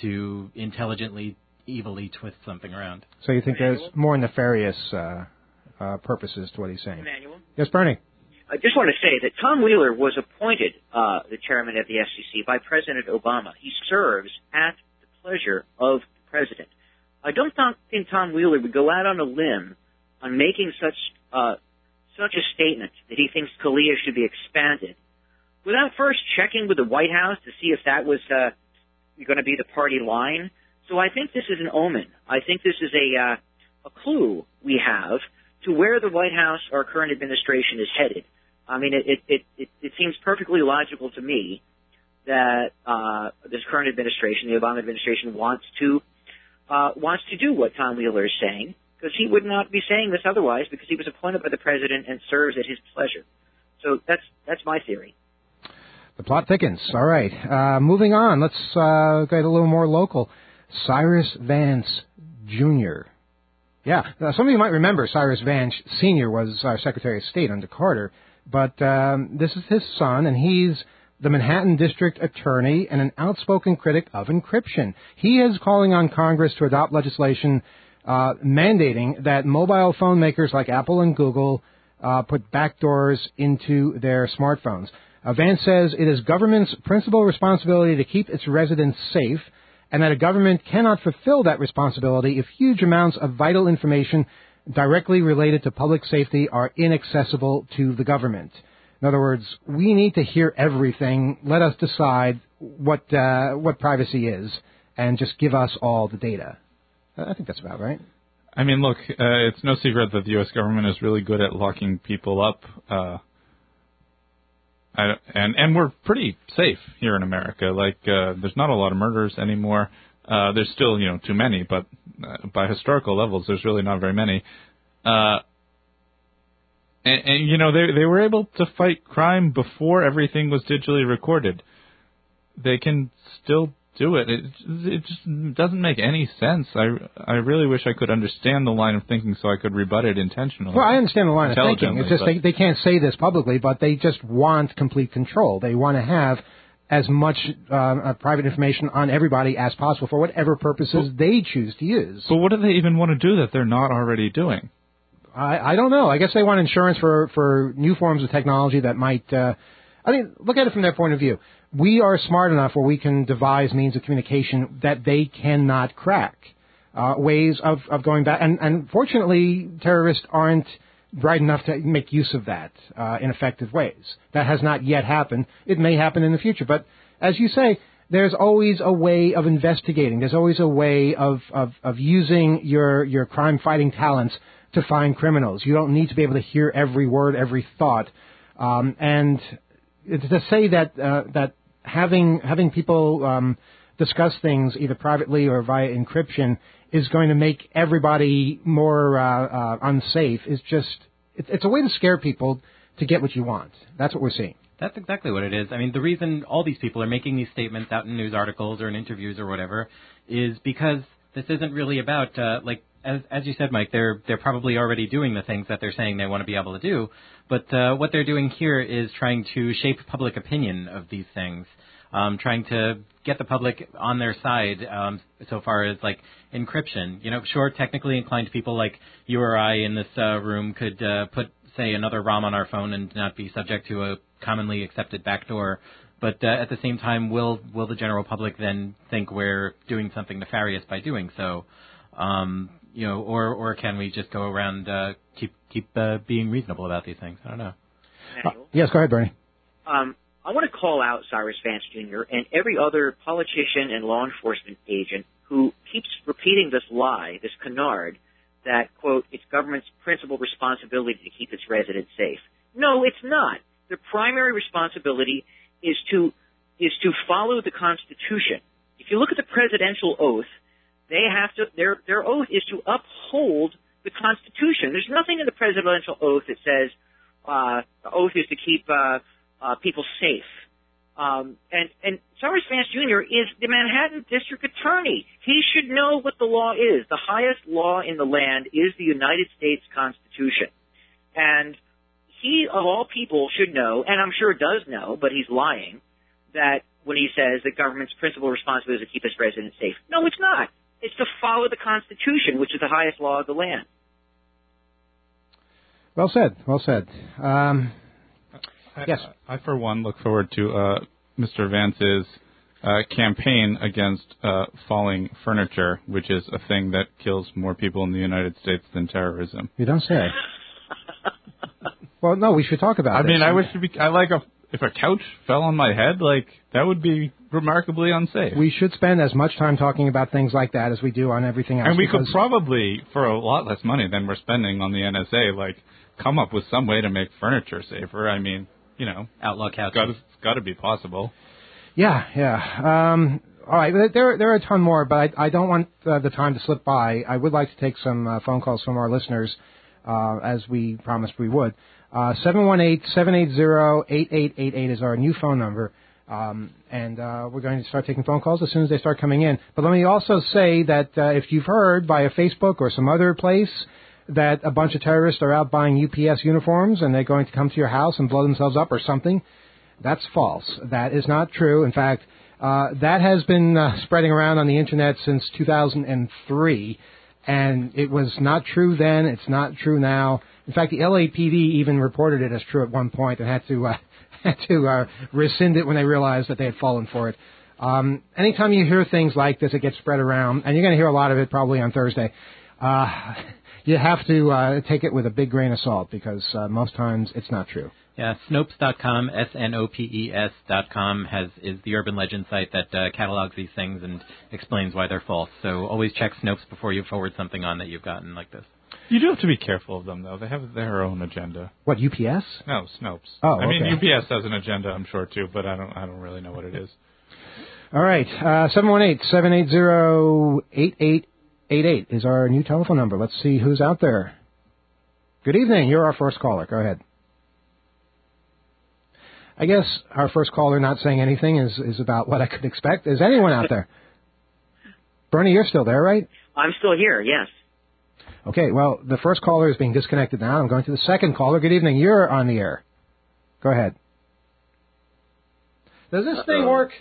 [SPEAKER 6] to intelligently, evilly twist something around.
[SPEAKER 3] So you think there's more nefarious uh, uh, purposes to what he's saying?
[SPEAKER 7] Emmanuel?
[SPEAKER 3] Yes, Bernie.
[SPEAKER 7] I just want to say that Tom Wheeler was appointed uh, the chairman of the F C C by President Obama. He serves at the pleasure of the president. I don't think Tom Wheeler would go out on a limb on making such uh, such a statement that he thinks Scalia should be expanded without first checking with the White House to see if that was uh, going to be the party line. So I think this is an omen. I think this is a uh, a clue we have to where the White House, our current administration, is headed. I mean, it it it, it, it seems perfectly logical to me that uh, this current administration, the Obama administration, wants to uh, wants to do what Tom Wheeler is saying, because he would not be saying this otherwise, because he was appointed by the president and serves at his pleasure. So that's that's my theory.
[SPEAKER 3] The plot thickens. All right. Uh, moving on. Let's uh, get a little more local. Cyrus Vance Junior Yeah. Now, some of you might remember Cyrus Vance Senior was our Secretary of State under Carter, but um, this is his son, and he's the Manhattan District Attorney and an outspoken critic of encryption. He is calling on Congress to adopt legislation uh, mandating that mobile phone makers like Apple and Google uh, put backdoors into their smartphones. Uh, Vance says it is government's principal responsibility to keep its residents safe, and that a government cannot fulfill that responsibility if huge amounts of vital information directly related to public safety are inaccessible to the government. In other words, we need to hear everything. Let us decide what uh, what privacy is, and just give us all the data. I think that's about right.
[SPEAKER 5] I mean, look, uh, it's no secret that the U S government is really good at locking people up, uh, I, and and we're pretty safe here in America. Like, uh, there's not a lot of murders anymore. Uh, there's still, you know, too many, but uh, by historical levels, there's really not very many. Uh, and, and, you know, they they were able to fight crime before everything was digitally recorded. They can still do it. It, it just doesn't make any sense. I, I really wish I could understand the line of thinking so I could rebut it intentionally.
[SPEAKER 3] Well, I understand the line of thinking. It's just they, they can't say this publicly, but they just want complete control. They want to have as much uh, private information on everybody as possible for whatever purposes but, they choose to use.
[SPEAKER 5] But what do they even want to do that they're not already doing?
[SPEAKER 3] I, I don't know. I guess they want insurance for, for new forms of technology that might... Uh, I mean, look at it from their point of view. We are smart enough where we can devise means of communication that they cannot crack, uh, ways of, of going back. And, and fortunately, terrorists aren't bright enough to make use of that uh, in effective ways. That has not yet happened. It may happen in the future. But as you say, there's always a way of investigating. There's always a way of, of, of using your, your crime-fighting talents to find criminals. You don't need to be able to hear every word, every thought. Um, and to say that uh, that having having people um, discuss things either privately or via encryption is going to make everybody more uh, uh, unsafe is just it's, it's a way to scare people to get what you want. That's what we're seeing.
[SPEAKER 6] That's exactly what it is. I mean, the reason all these people are making these statements out in news articles or in interviews or whatever is because this isn't really about uh, like. As, as you said, Mike, they're they're probably already doing the things that they're saying they want to be able to do. But uh, what they're doing here is trying to shape public opinion of these things, um, trying to get the public on their side um, so far as, like, encryption. You know, sure, technically inclined people like you or I in this uh, room could uh, put, say, another ROM on our phone and not be subject to a commonly accepted backdoor. But uh, at the same time, will will the general public then think we're doing something nefarious by doing so? Um You know, or or can we just go around uh, keep keep uh, being reasonable about these things? I don't know.
[SPEAKER 3] Uh, yes, go ahead, Bernie.
[SPEAKER 7] Um, I want to call out Cyrus Vance Junior and every other politician and law enforcement agent who keeps repeating this lie, this canard, that, quote, it's government's principal responsibility to keep its residents safe. No, it's not. Their primary responsibility is to is to follow the Constitution. If you look at the presidential oath, They have to, their, their oath is to uphold the Constitution. There's nothing in the presidential oath that says, uh, the oath is to keep, uh, uh, people safe. Um, and, and Cyrus Vance Junior is the Manhattan District Attorney. He should know what the law is. The highest law in the land is the United States Constitution. And he, of all people, should know, and I'm sure does know, but he's lying, that when he says the government's principal responsibility is to keep its residents safe. No, it's not. It's to follow the Constitution, which is the highest law of the land.
[SPEAKER 3] Well said. Well said. Um,
[SPEAKER 5] I,
[SPEAKER 3] yes.
[SPEAKER 5] I, I, for one, look forward to uh, Mister Vance's uh, campaign against uh, falling furniture, which is a thing that kills more people in the United States than terrorism.
[SPEAKER 3] You don't say. Well, no, we should talk about
[SPEAKER 5] I
[SPEAKER 3] this.
[SPEAKER 5] mean, I wish to be. I like a. If a couch fell on my head, like, that would be remarkably unsafe.
[SPEAKER 3] We should spend as much time talking about things like that as we do on everything else.
[SPEAKER 5] And we could probably, for a lot less money than we're spending on the N S A, like, come up with some way to make furniture safer. I mean, you know.
[SPEAKER 6] Outlaw couches.
[SPEAKER 5] Gotta, it's got to be possible.
[SPEAKER 3] Yeah, yeah. Um, all right, there, there are a ton more, but I, I don't want uh, the time to slip by. I would like to take some uh, phone calls from our listeners, uh, as we promised we would. Uh, seven one eight, seven eight zero, eight eight eight eight is our new phone number, um, and uh, we're going to start taking phone calls as soon as they start coming in. But let me also say that uh, if you've heard via Facebook or some other place that a bunch of terrorists are out buying U P S uniforms and they're going to come to your house and blow themselves up or something, that's false. That is not true. In fact, uh, that has been uh, spreading around on the Internet since two thousand three, and it was not true then. It's not true now. In fact, the L A P D even reported it as true at one point and had to uh, had to uh, rescind it when they realized that they had fallen for it. Um, anytime you hear things like this, it gets spread around, and you're going to hear a lot of it probably on Thursday. Uh, you have to uh, take it with a big grain of salt because uh, most times it's not true.
[SPEAKER 6] Yeah, Snopes dot com, S N O P E S dot com, has is the urban legend site that uh, catalogs these things and explains why they're false. So always check Snopes before you forward something on that you've gotten like this.
[SPEAKER 5] You do have to be careful of them, though. They have their own agenda.
[SPEAKER 3] What, U P S?
[SPEAKER 5] No, Snopes.
[SPEAKER 3] Oh,
[SPEAKER 5] I mean,
[SPEAKER 3] okay.
[SPEAKER 5] U P S has an agenda, I'm sure, too, but I don't I don't really know what it is.
[SPEAKER 3] All right, uh, seven one eight, seven eight zero, eight eight eight eight is our new telephone number. Let's see who's out there. Good evening. You're our first caller. Go ahead. I guess our first caller not saying anything is, is about what I could expect. Is anyone out there? Bernie, you're still there, right?
[SPEAKER 7] I'm still here, yes.
[SPEAKER 3] Okay, well, the first caller is being disconnected now. I'm going to the second caller. Good evening. You're on the air. Go ahead. Does this Uh-oh. thing work?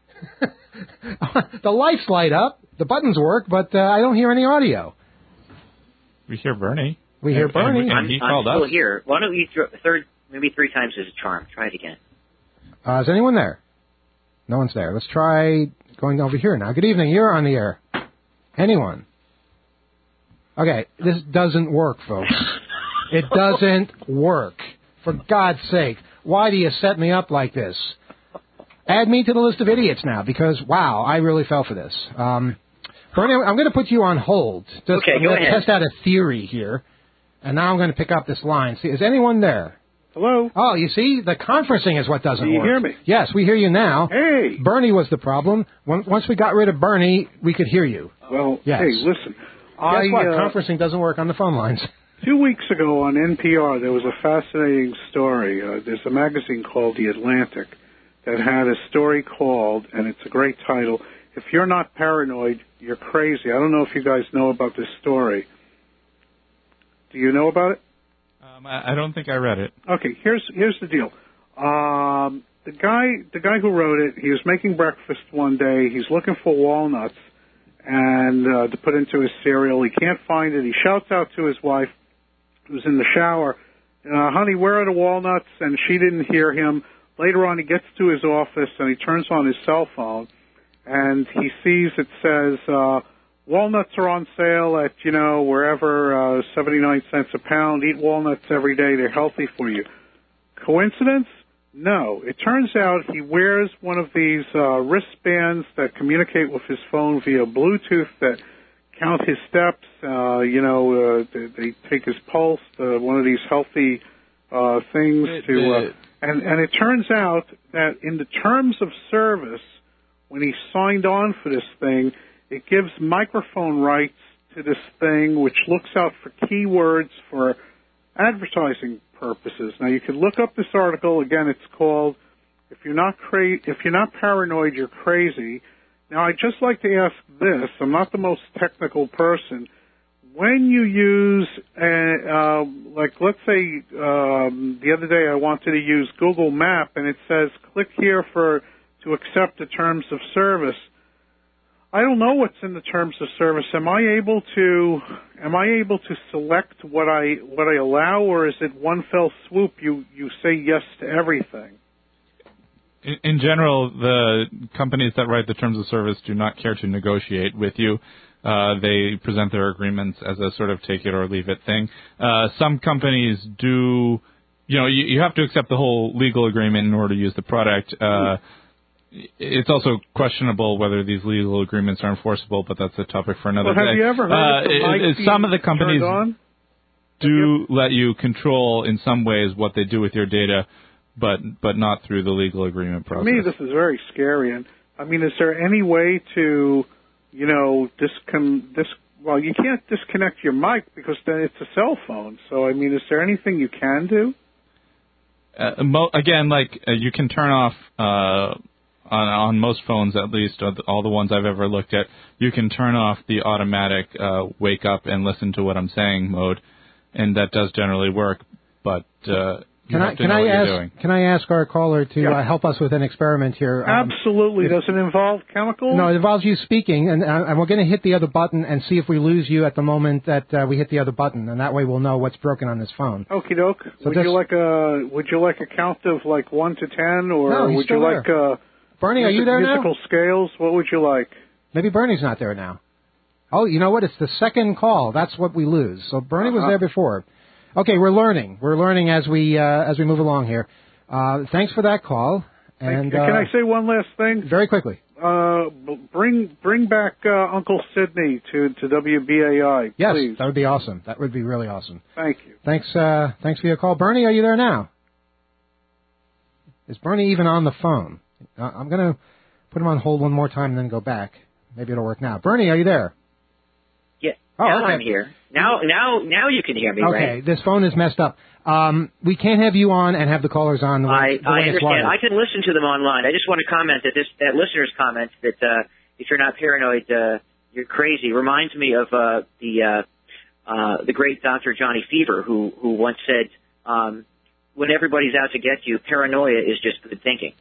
[SPEAKER 3] The lights light up. The buttons work, but uh, I don't hear any audio.
[SPEAKER 5] We hear Bernie.
[SPEAKER 3] We hear
[SPEAKER 5] and,
[SPEAKER 3] Bernie.
[SPEAKER 5] And, and he
[SPEAKER 7] I'm,
[SPEAKER 5] called
[SPEAKER 7] I'm still
[SPEAKER 5] us.
[SPEAKER 7] here. Why don't you throw, third, maybe three times is a charm. Try it again.
[SPEAKER 3] Uh, is anyone there? No one's there. Let's try going over here now. Good evening. You're on the air. Anyone? Okay, this doesn't work, folks. It doesn't work. For God's sake, why do you set me up like this? Add me to the list of idiots now, because, wow, I really fell for this. Um, Bernie, I'm going to put you on hold. Just,
[SPEAKER 7] okay,
[SPEAKER 3] I'm
[SPEAKER 7] go
[SPEAKER 3] going to
[SPEAKER 7] ahead.
[SPEAKER 3] test out a theory here, and now I'm going to pick up this line. See, is anyone there?
[SPEAKER 9] Hello?
[SPEAKER 3] Oh, you see, the conferencing is what doesn't
[SPEAKER 9] Do you
[SPEAKER 3] work.
[SPEAKER 9] hear me?
[SPEAKER 3] Yes, we hear you now.
[SPEAKER 9] Hey!
[SPEAKER 3] Bernie was the problem. When, once we got rid of Bernie, we could hear you.
[SPEAKER 9] Well,
[SPEAKER 3] Yes.
[SPEAKER 9] hey, listen.
[SPEAKER 3] Guess
[SPEAKER 9] I,
[SPEAKER 3] what?
[SPEAKER 9] uh,
[SPEAKER 3] Conferencing doesn't work on the phone lines.
[SPEAKER 9] Two weeks ago on N P R, there was a fascinating story. Uh, there's a magazine called The Atlantic that had a story called, and it's a great title, If You're Not Paranoid, You're Crazy. I don't know if you guys know about this story. Do you know about it?
[SPEAKER 5] Um, I, I don't think I read it.
[SPEAKER 9] Okay, here's here's the deal. Um, the guy the guy who wrote it, he was making breakfast one day. He's looking for walnuts and uh, to put into his cereal. He can't find it. He shouts out to his wife, who's in the shower, uh, "Honey, where are the walnuts?" And she didn't hear him. Later on, he gets to his office and he turns on his cell phone, and he sees it says, uh, walnuts are on sale at, you know, wherever, uh, seventy-nine cents a pound. Eat walnuts every day. They're healthy for you. Coincidence? No. It turns out he wears one of these uh, wristbands that communicate with his phone via Bluetooth that count his steps. Uh, you know, uh, they, they take his pulse, uh, one of these healthy uh, things to... Uh, and, and it turns out that in the terms of service, when he signed on for this thing, it gives microphone rights to this thing, which looks out for keywords for advertising purposes. Now, you can look up this article. Again, it's called "If You're Not Cra- If You're Not Paranoid, You're Crazy." Now, I'd just like to ask this. I'm not the most technical person. When you use, uh, uh, like, let's say um, the other day I wanted to use Google Map, and it says, click here for to accept the terms of service. I don't know what's in the terms of service. Am I able to am I able to select what I what I allow, or is it one fell swoop you, you say yes to everything?
[SPEAKER 5] In, in general, the companies that write the terms of service do not care to negotiate with you. Uh, they present their agreements as a sort of take it or leave it thing. Uh, some companies do, you know, you, you have to accept the whole legal agreement in order to use the product. Uh, It's also questionable whether these legal agreements are enforceable, but that's a topic for another
[SPEAKER 9] well,
[SPEAKER 5] day.
[SPEAKER 9] Have you ever heard
[SPEAKER 5] uh,
[SPEAKER 9] of the
[SPEAKER 5] it, it, Some of the companies
[SPEAKER 9] on?
[SPEAKER 5] do
[SPEAKER 9] you...
[SPEAKER 5] let you control in some ways what they do with your data, but but not through the legal agreement process.
[SPEAKER 9] For me, this is very scary. And I mean, is there any way to, you know, discon this? Well, you can't disconnect your mic because then it's a cell phone. So I mean, is there anything you can do?
[SPEAKER 5] Uh, mo- again, like uh, you can turn off. Uh, On, on most phones, at least, all the ones I've ever looked at, you can turn off the automatic uh, wake up and listen to what I'm saying mode, and that does generally work. But uh, you
[SPEAKER 3] can
[SPEAKER 5] have
[SPEAKER 3] I
[SPEAKER 5] to
[SPEAKER 3] can
[SPEAKER 5] know
[SPEAKER 3] I
[SPEAKER 5] what
[SPEAKER 3] ask
[SPEAKER 5] you're doing.
[SPEAKER 3] can I ask our caller to
[SPEAKER 9] Yeah.
[SPEAKER 3] uh, help us with an experiment here? Um,
[SPEAKER 9] Absolutely. Does it involve chemicals?
[SPEAKER 3] No, it involves you speaking, and, uh, and we're going to hit the other button and see if we lose you at the moment that uh, we hit the other button, and that way we'll know what's broken on this phone.
[SPEAKER 9] Okie doke.
[SPEAKER 3] So
[SPEAKER 9] would
[SPEAKER 3] this-
[SPEAKER 9] you like a Would you like a count of like one to ten, or
[SPEAKER 3] No, he's
[SPEAKER 9] would you
[SPEAKER 3] still
[SPEAKER 9] like a
[SPEAKER 3] Bernie, are you there now?
[SPEAKER 9] Musical scales. What would you like?
[SPEAKER 3] Maybe Bernie's not there now. Oh, you know what? It's the second call. That's what we lose. So Bernie uh-huh. was there before. Okay, we're learning. We're learning as we uh, as we move along here. Uh, thanks for that call. And
[SPEAKER 9] Can
[SPEAKER 3] uh,
[SPEAKER 9] I say one last thing?
[SPEAKER 3] Very quickly.
[SPEAKER 9] Uh, bring bring back uh, Uncle Sidney to, to W B A I,
[SPEAKER 3] yes,
[SPEAKER 9] please.
[SPEAKER 3] That would be awesome. That would be really awesome.
[SPEAKER 9] Thank you.
[SPEAKER 3] Thanks, uh, thanks for your call. Bernie, are you there now? Is Bernie even on the phone? Uh, I'm going to put him on hold one more time and then go back. Maybe it'll work now. Bernie, are you there?
[SPEAKER 7] Yeah,
[SPEAKER 3] oh,
[SPEAKER 7] now
[SPEAKER 3] okay.
[SPEAKER 7] I'm here. Now, now, now you can hear me,
[SPEAKER 3] okay,
[SPEAKER 7] right?
[SPEAKER 3] Okay, this phone is messed up. Um, we can't have you on and have the callers on. The way,
[SPEAKER 7] I,
[SPEAKER 3] the way
[SPEAKER 7] I
[SPEAKER 3] it's
[SPEAKER 7] understand.
[SPEAKER 3] wired.
[SPEAKER 7] I can listen to them online. I just want to comment that this that listener's comment that uh, if you're not paranoid, uh, you're crazy reminds me of uh, the uh, uh, the great Doctor Johnny Fever, who who once said, um, "When everybody's out to get you, paranoia is just good thinking."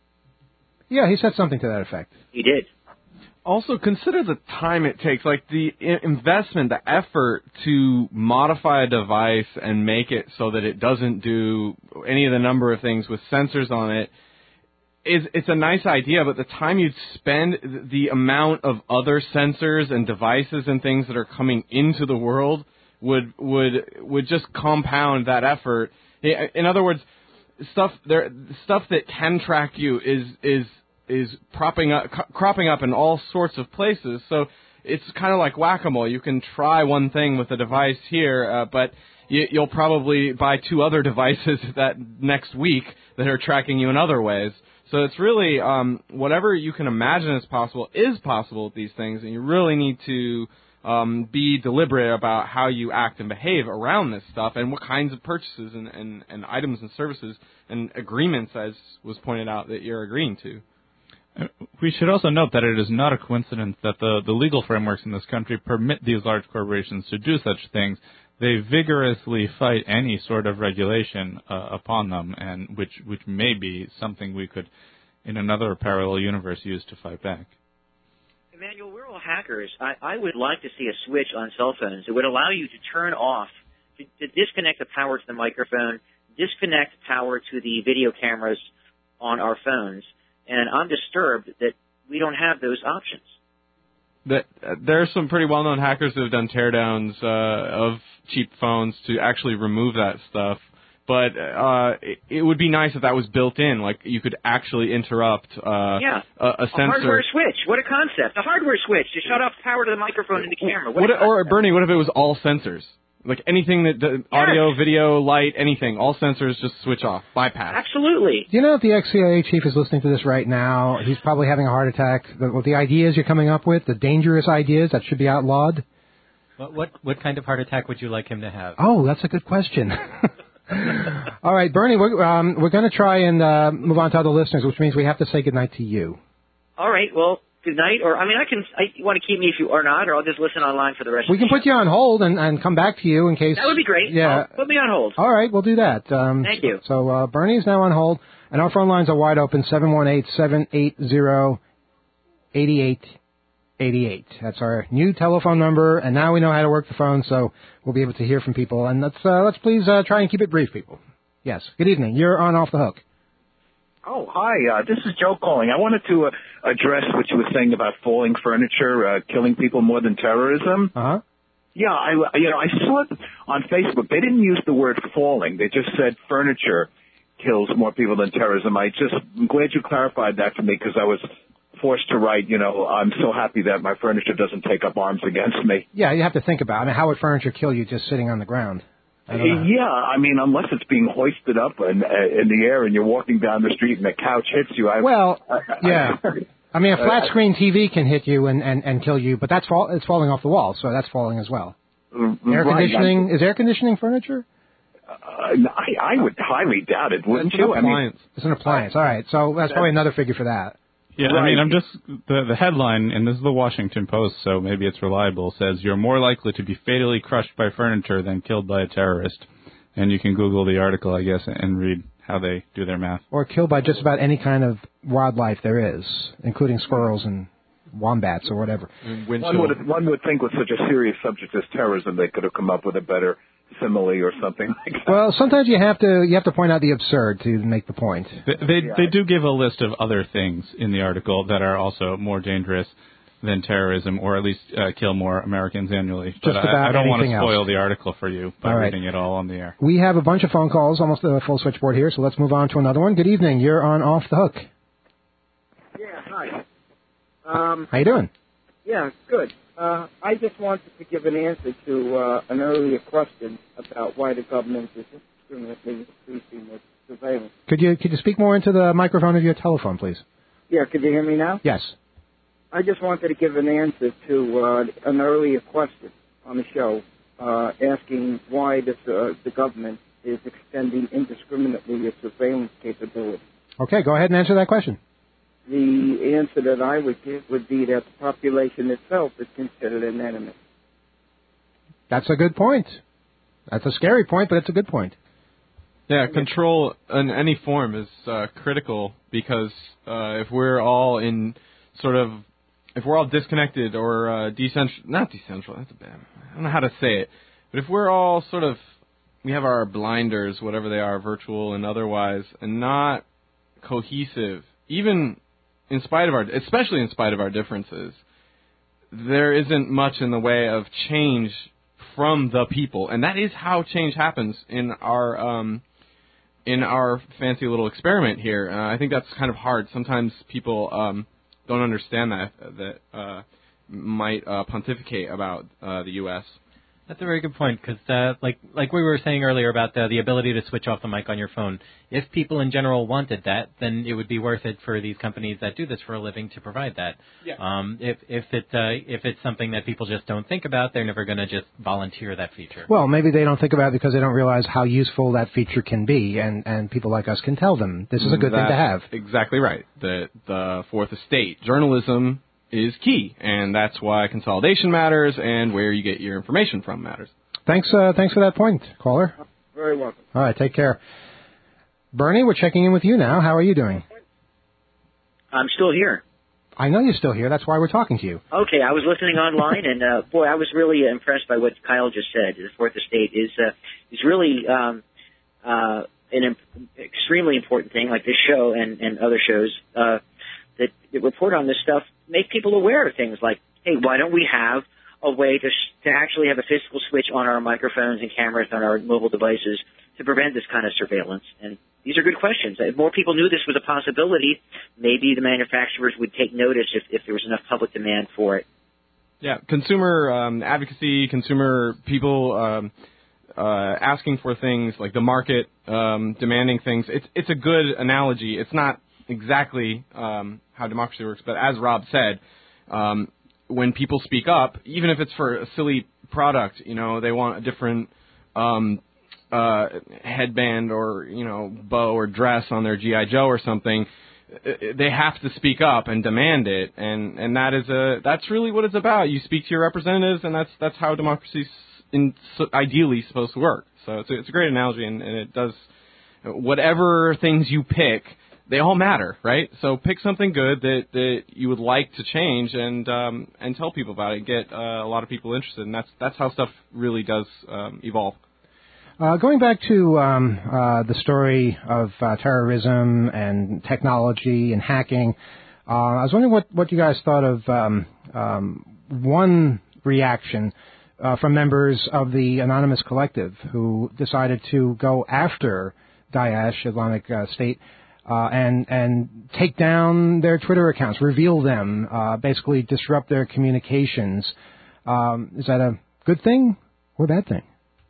[SPEAKER 3] Yeah, he said something to that effect.
[SPEAKER 7] He did.
[SPEAKER 10] Also, consider the time it takes, like the investment, the effort to modify a device and make it so that it doesn't do any of the number of things with sensors on it. Is it's a nice idea, but the time you'd spend, the amount of other sensors and devices and things that are coming into the world would would would just compound that effort. In other words, stuff there stuff that can track you is is is propping up, cropping up in all sorts of places. So it's kind of like whack-a-mole. You can try one thing with a device here, uh, but you, you'll probably buy two other devices that next week that are tracking you in other ways. So it's really um, whatever you can imagine is possible is possible with these things, and you really need to um, be deliberate about how you act and behave around this stuff and what kinds of purchases and, and, and items and services and agreements, as was pointed out, that you're agreeing to.
[SPEAKER 5] We should also note that it is not a coincidence that the, the legal frameworks in this country permit these large corporations to do such things. They vigorously fight any sort of regulation uh, upon them, and which which may be something we could, in another parallel universe, use to fight back.
[SPEAKER 7] Emmanuel, we're all hackers. I, I would like to see a switch on cell phones that would allow you to turn off, to, to disconnect the power to the microphone, disconnect power to the video cameras on our phones. And I'm disturbed that we don't have those options.
[SPEAKER 10] That uh, there are some pretty well-known hackers who have done teardowns uh, of cheap phones to actually remove that stuff. But uh, it, it would be nice if that was built in, like you could actually interrupt uh,
[SPEAKER 7] yeah.
[SPEAKER 10] a, a sensor.
[SPEAKER 7] A hardware switch. What a concept. A hardware switch to shut off power to the microphone and the camera. What
[SPEAKER 10] what a, or, Bernie, what if it was all sensors? Like anything that, the
[SPEAKER 7] yes.
[SPEAKER 10] audio, video, light, anything, all sensors just switch off, bypass.
[SPEAKER 7] Absolutely.
[SPEAKER 3] Do you know if the ex-C I A chief is listening to this right now? He's probably having a heart attack. The, what the ideas you're coming up with, the dangerous ideas that should be outlawed?
[SPEAKER 6] What what, what kind of heart attack would you like him to have?
[SPEAKER 3] Oh, that's a good question. All right, Bernie, we're, um, we're going to try and uh, move on to other listeners, which means we have to say goodnight to you.
[SPEAKER 7] All right, well, good night, or, I mean, I can, I, you want to keep me if you or not, or I'll just listen online for the rest
[SPEAKER 3] we
[SPEAKER 7] of the
[SPEAKER 3] We can put you on hold and, and come back to you in case...
[SPEAKER 7] That would be great.
[SPEAKER 3] Yeah.
[SPEAKER 7] I'll put me on hold.
[SPEAKER 3] All right, we'll do that. Um,
[SPEAKER 7] Thank you.
[SPEAKER 3] So uh, Bernie is now on hold, and our phone lines are wide open, seven one eight, seven eight zero, eight eight eight eight. That's our new telephone number, and now we know how to work the phone, so we'll be able to hear from people. And let's, uh, let's please uh, try and keep it brief, people. Yes, good evening. You're on Off the Hook.
[SPEAKER 11] Oh, hi. Uh, this is Joe calling. I wanted to uh, address what you were saying about falling furniture, uh, killing people more than terrorism.
[SPEAKER 3] Uh-huh.
[SPEAKER 11] Yeah, I, you know, I saw it on Facebook. They didn't use the word falling. They just said furniture kills more people than terrorism. I just, I'm glad you clarified that for me because I was forced to write, you know, I'm so happy that my furniture doesn't take up arms against me.
[SPEAKER 3] Yeah, you have to think about it. I mean, how would furniture kill you just sitting on the ground? I don't know.
[SPEAKER 11] Yeah, I mean, unless it's being hoisted up in, uh, in the air and you're walking down the street and the couch hits you. I,
[SPEAKER 3] well,
[SPEAKER 11] I,
[SPEAKER 3] yeah.
[SPEAKER 11] I,
[SPEAKER 3] I mean, a flat screen T V can hit you and, and, and kill you, but that's fall, it's falling off the wall, so that's falling as well.
[SPEAKER 11] Right,
[SPEAKER 3] air conditioning is air conditioning furniture?
[SPEAKER 11] Uh, I, I would highly doubt it, wouldn't
[SPEAKER 10] it's
[SPEAKER 11] you?
[SPEAKER 10] An appliance.
[SPEAKER 11] I mean,
[SPEAKER 3] it's an appliance. All right, so that's probably another figure for that.
[SPEAKER 5] Yeah,
[SPEAKER 11] right.
[SPEAKER 5] I mean, I'm just, the, the headline, and this is the Washington Post, so maybe it's reliable, says, you're more likely to be fatally crushed by furniture than killed by a terrorist. And you can Google the article, I guess, and read how they do their math.
[SPEAKER 3] Or killed by just about any kind of wildlife there is, including squirrels and wombats or whatever.
[SPEAKER 11] One would, one would think with such a serious subject as terrorism, they could have come up with a better simile or something like that.
[SPEAKER 3] Well, sometimes you have to you have to point out the absurd to make the point.
[SPEAKER 5] They they, they do give a list of other things in the article that are also more dangerous than terrorism, or at least uh, kill more Americans annually.
[SPEAKER 3] Just
[SPEAKER 5] but
[SPEAKER 3] about
[SPEAKER 5] I, I don't want to
[SPEAKER 3] anything
[SPEAKER 5] spoil
[SPEAKER 3] else.
[SPEAKER 5] the article for you by
[SPEAKER 3] All right.
[SPEAKER 5] reading it all on the air.
[SPEAKER 3] We have a bunch of phone calls, almost a full switchboard here, so let's move on to another one. Good evening. You're on Off the Hook.
[SPEAKER 12] Yeah, hi. Um,
[SPEAKER 3] How you doing?
[SPEAKER 12] yeah, good. Uh, I just wanted to give an answer to uh, an earlier question about why the government is indiscriminately increasing its surveillance.
[SPEAKER 3] Could you could you speak more into the microphone of your telephone, please?
[SPEAKER 12] Yeah, could you hear me now?
[SPEAKER 3] Yes.
[SPEAKER 12] I just wanted to give an answer to uh, an earlier question on the show, uh, asking why this, uh, the government is extending indiscriminately its surveillance capability.
[SPEAKER 3] Okay, go ahead and answer that question.
[SPEAKER 12] The answer that I would give would be that the population itself is considered an enemy.
[SPEAKER 3] That's a good point. That's a scary point, but it's a good point.
[SPEAKER 10] Yeah, control in any form is uh, critical because uh, if we're all in sort of, if we're all disconnected or uh, decentral, not decentral, that's a bad, I don't know how to say it, but if we're all sort of, we have our blinders, whatever they are, virtual and otherwise, and not cohesive, even in spite of our, especially in spite of our differences, there isn't much in the way of change from the people, and that is how change happens in our um, in our fancy little experiment here. Uh, I think that's kind of hard. Sometimes people um, don't understand that that uh, might uh, pontificate about uh, the U S
[SPEAKER 6] That's a very good point because, uh, like like we were saying earlier about the, the ability to switch off the mic on your phone, if people in general wanted that, then it would be worth it for these companies that do this for a living to provide that.
[SPEAKER 8] Yeah.
[SPEAKER 6] Um, if if it uh, if it's something that people just don't think about, they're never going to just volunteer that feature.
[SPEAKER 3] Well, maybe they don't think about it because they don't realize how useful that feature can be, and, and people like us can tell them this is a good
[SPEAKER 10] That's
[SPEAKER 3] thing to have.
[SPEAKER 10] Exactly right. The the fourth estate, journalism is key, and that's why consolidation matters, and where you get your information from matters.
[SPEAKER 3] Thanks, uh, thanks for that point, caller.
[SPEAKER 12] Very welcome.
[SPEAKER 3] All right, take care. Bernie, we're checking in with you now. How are you doing?
[SPEAKER 7] I'm still here.
[SPEAKER 3] I know you're still here. That's why we're talking to you.
[SPEAKER 7] Okay, I was listening online, and uh, boy, I was really impressed by what Kyle just said. The Fourth Estate is uh, is really um, uh, an imp- extremely important thing, like this show and, and other shows uh, that, that report on this stuff, make people aware of things like, hey, why don't we have a way to to actually have a physical switch on our microphones and cameras on our mobile devices to prevent this kind of surveillance? And these are good questions. If more people knew this was a possibility, maybe the manufacturers would take notice if, if there was enough public demand for it.
[SPEAKER 10] Yeah, consumer um, advocacy, consumer people um, uh, asking for things like the market um, demanding things. It's it's a good analogy. It's not exactly um, how democracy works, but as Rob said, um, when people speak up, even if it's for a silly product, you know, they want a different um, uh, headband or, you know, bow or dress on their G I Joe or something, they have to speak up and demand it, and, and that is a that's really what it's about. You speak to your representatives, and that's that's how democracy's in, so ideally supposed to work. So it's a, it's a great analogy, and, and it does whatever things you pick, they all matter, right? So pick something good that, that you would like to change, and um, and tell people about it. Get uh, a lot of people interested, and that's that's how stuff really does um, evolve.
[SPEAKER 3] Uh, going back to um, uh, the story of uh, terrorism and technology and hacking, uh, I was wondering what, what you guys thought of um, um, one reaction uh, from members of the Anonymous Collective who decided to go after Daesh, Islamic uh, State, uh, and and take down their Twitter accounts, reveal them, uh, basically disrupt their communications. Um, is that a good thing or a bad thing?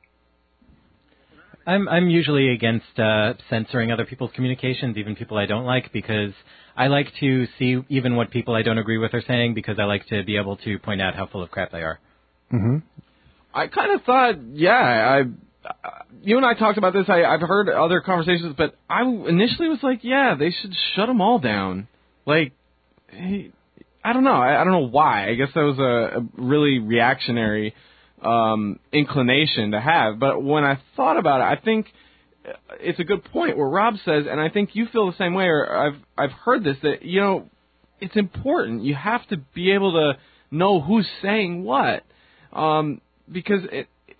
[SPEAKER 6] I'm I'm usually against uh, censoring other people's communications, even people I don't like, because I like to see even what people I don't agree with are saying, because I like to be able to point out how full of crap they are.
[SPEAKER 3] Mm-hmm.
[SPEAKER 10] I kind of thought, yeah, I, you and I talked about this. I, I've heard other conversations, but I initially was like, yeah, they should shut them all down. Like, hey, I don't know. I, I don't know why. I guess that was a, a really reactionary um, inclination to have. But when I thought about it, I think it's a good point where Rob says, and I think you feel the same way, or I've I've heard this, that, you know, it's important. You have to be able to know who's saying what. Um, because it,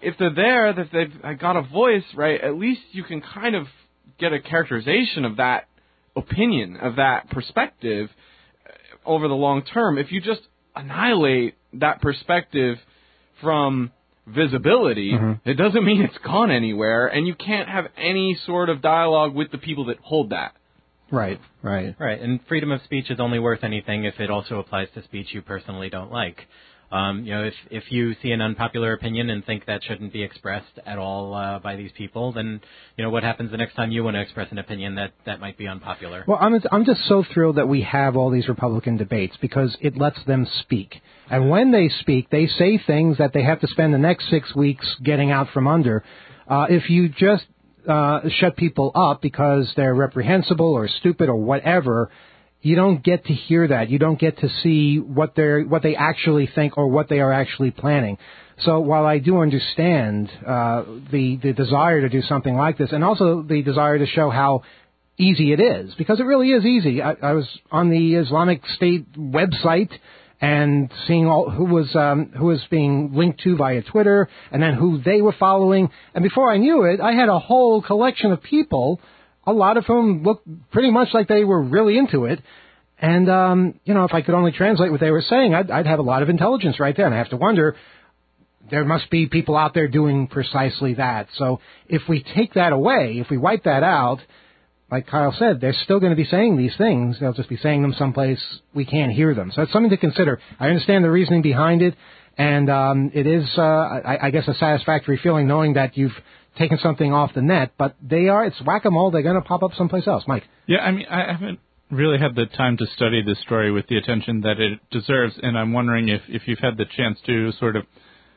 [SPEAKER 10] if they're there, that they've got a voice, right, at least you can kind of get a characterization of that opinion, of that perspective over the long term. If you just annihilate that perspective from visibility, mm-hmm. it doesn't mean it's gone anywhere, and you can't have any sort of dialogue with the people that hold that.
[SPEAKER 3] Right, right.
[SPEAKER 6] Right, and freedom of speech is only worth anything if it also applies to speech you personally don't like. Um, you know, if if you see an unpopular opinion and think that shouldn't be expressed at all uh, by these people, then you know what happens the next time you want to express an opinion that, that might be unpopular.
[SPEAKER 3] Well, I'm I'm just so thrilled that we have all these Republican debates because it lets them speak, and when they speak, they say things that they have to spend the next six weeks getting out from under. Uh, if you just uh, shut people up because they're reprehensible or stupid or whatever, you don't get to hear that. You don't get to see what they're what they actually think or what they are actually planning. So while I do understand uh, the the desire to do something like this, and also the desire to show how easy it is, because it really is easy. I, I was on the Islamic State website and seeing all who was um, who was being linked to via Twitter, and then who they were following, and before I knew it, I had a whole collection of people, a lot of whom looked pretty much like they were really into it. And, um, you know, if I could only translate what they were saying, I'd, I'd have a lot of intelligence right there. And I have to wonder, there must be people out there doing precisely that. So if we take that away, if we wipe that out, like Kyle said, they're still going to be saying these things. They'll just be saying them someplace we can't hear them. So it's something to consider. I understand the reasoning behind it. And um, it is, uh, I, I guess, a satisfactory feeling knowing that you've taken something off the net, but they are, it's whack-a-mole, they're going to pop up someplace else. Mike?
[SPEAKER 5] Yeah, I mean, I haven't really had the time to study this story with the attention that it deserves, and I'm wondering if, if you've had the chance to sort of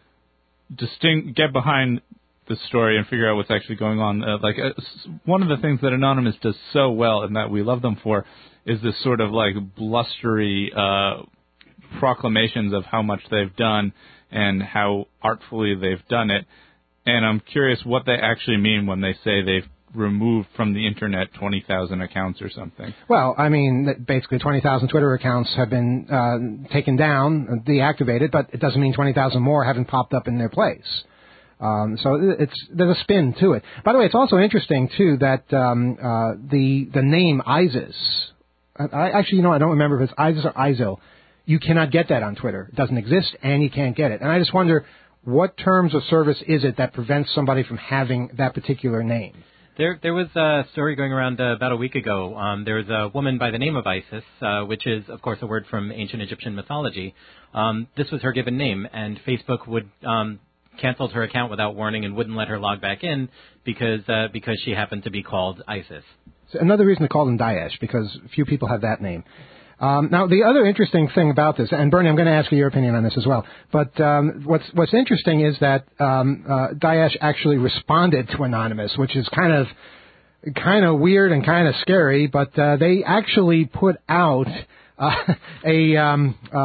[SPEAKER 5] distinct, get behind the story and figure out what's actually going on. Uh, like, uh, one of the things that Anonymous does so well and that we love them for is this sort of, like, blustery uh, proclamations of how much they've done and how artfully they've done it. And I'm curious what they actually mean when they say they've removed from the Internet twenty thousand accounts or something.
[SPEAKER 3] Well, I mean, basically twenty thousand Twitter accounts have been uh, taken down, deactivated, but it doesn't mean twenty thousand more haven't popped up in their place. Um, so it's there's a spin to it. By the way, it's also interesting, too, that um, uh, the the name ISIS, I, actually, you know, I don't remember if it's ISIS or ISIL. You cannot get that on Twitter. It doesn't exist, and you can't get it. And I just wonder, what terms of service is it that prevents somebody from having that particular name?
[SPEAKER 6] There, there was a story going around uh, about a week ago. Um, there was a woman by the name of Isis, uh, which is, of course, a word from ancient Egyptian mythology. Um, this was her given name, and Facebook would um, canceled her account without warning and wouldn't let her log back in because uh, because she happened to be called Isis.
[SPEAKER 3] So another reason to call them Daesh, because few people have that name. Um, now, the other interesting thing about this, and Bernie, I'm going to ask you your opinion on this as well, but um, what's what's interesting is that um, uh, Daesh actually responded to Anonymous, which is kind of kind of weird and kind of scary, but uh, they actually put out uh, a, um, uh,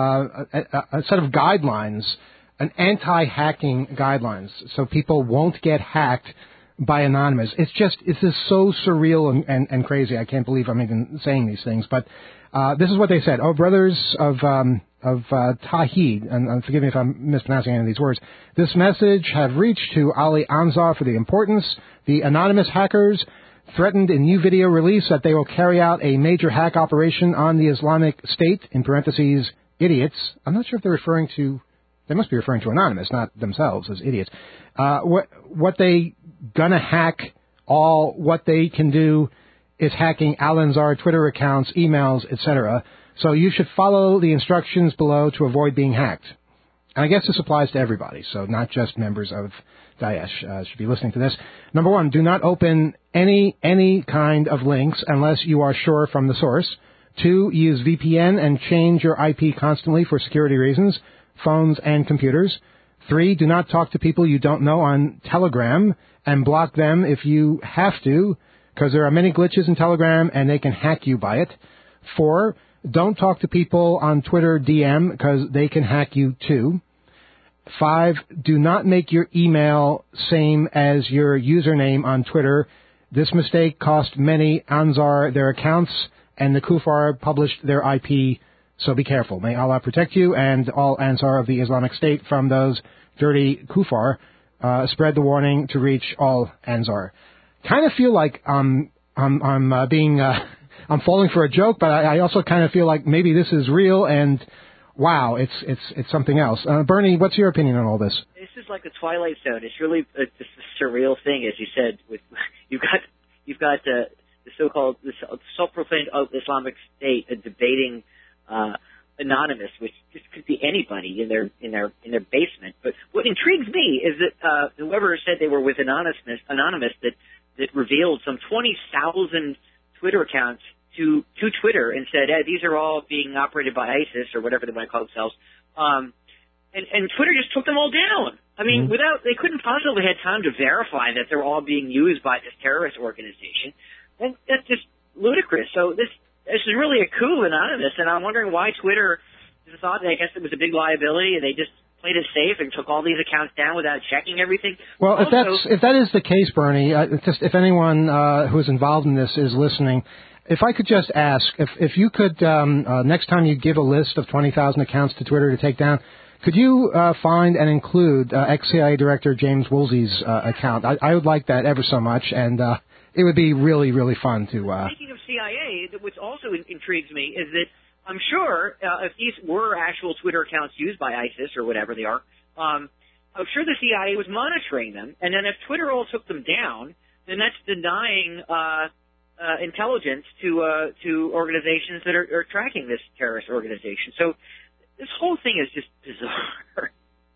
[SPEAKER 3] a, a set of guidelines, an anti-hacking guidelines, so people won't get hacked by Anonymous. It's just, it's just so surreal and, and, and crazy. I can't believe I'm even saying these things, but Uh, this is what they said. Oh, brothers of um, of uh, Tawhid, and uh, forgive me if I'm mispronouncing any of these words, this message have reached to Ali Ansar for the importance. The anonymous hackers threatened in new video release that they will carry out a major hack operation on the Islamic State, in parentheses, idiots. I'm not sure if they're referring to, they must be referring to Anonymous, not themselves as idiots. Uh, what, what they gonna hack, all what they can do is hacking Al-Ansar Twitter accounts, emails, et cetera. So you should follow the instructions below to avoid being hacked. And I guess this applies to everybody, so not just members of Daesh uh, should be listening to this. Number one, do not open any any kind of links unless you are sure from the source. Two, use V P N and change your I P constantly for security reasons, phones and computers. Three, do not talk to people you don't know on Telegram and block them if you have to, because there are many glitches in Telegram and they can hack you by it. Four, don't talk to people on Twitter D M because they can hack you too. Five, do not make your email same as your username on Twitter. This mistake cost many Ansar their accounts, and the Kufar published their I P, so be careful. May Allah protect you and all Ansar of the Islamic State from those dirty Kufar. Uh, spread the warning to reach all Anzar. Kind of feel like um, I'm, I'm uh, being, uh, I'm falling for a joke, but I, I also kind of feel like maybe this is real and wow, it's it's it's something else. Uh, Bernie, what's your opinion on all this?
[SPEAKER 7] This is like the Twilight Zone. It's really a, just a surreal thing, as you said. With you've got you've got uh, the so-called the self-proclaimed Islamic State uh, debating uh, anonymous, which just could be anybody in their in their in their basement. But what intrigues me is that uh, whoever said they were with anonymous anonymous that that revealed some twenty thousand Twitter accounts to to Twitter and said, hey, these are all being operated by ISIS or whatever they might call themselves. Um, and, and Twitter just took them all down. I mean, mm-hmm. without they couldn't possibly have time to verify that they're all being used by this terrorist organization. And that's just ludicrous. So this this is really a coup, anonymous, and I'm wondering why Twitter just thought that I guess it was a big liability and they just played it safe and took all these accounts down without checking everything.
[SPEAKER 3] Well,
[SPEAKER 7] also,
[SPEAKER 3] if that's if that is the case, Bernie, uh, just if anyone uh, who is involved in this is listening. If I could just ask, if if you could, um, uh, next time you give a list of twenty thousand accounts to Twitter to take down, could you uh, find and include uh, ex-C I A Director James Woolsey's uh, account? I, I would like that ever so much, and uh, it would be really, really fun to... Uh...
[SPEAKER 7] Speaking of C I A, what also intrigues me is that I'm sure uh, if these were actual Twitter accounts used by ISIS or whatever they are, um, I'm sure the C I A was monitoring them, and then if Twitter all took them down, then that's denying... Uh, Uh, intelligence to uh, to organizations that are, are tracking this terrorist organization. So this whole thing is just bizarre.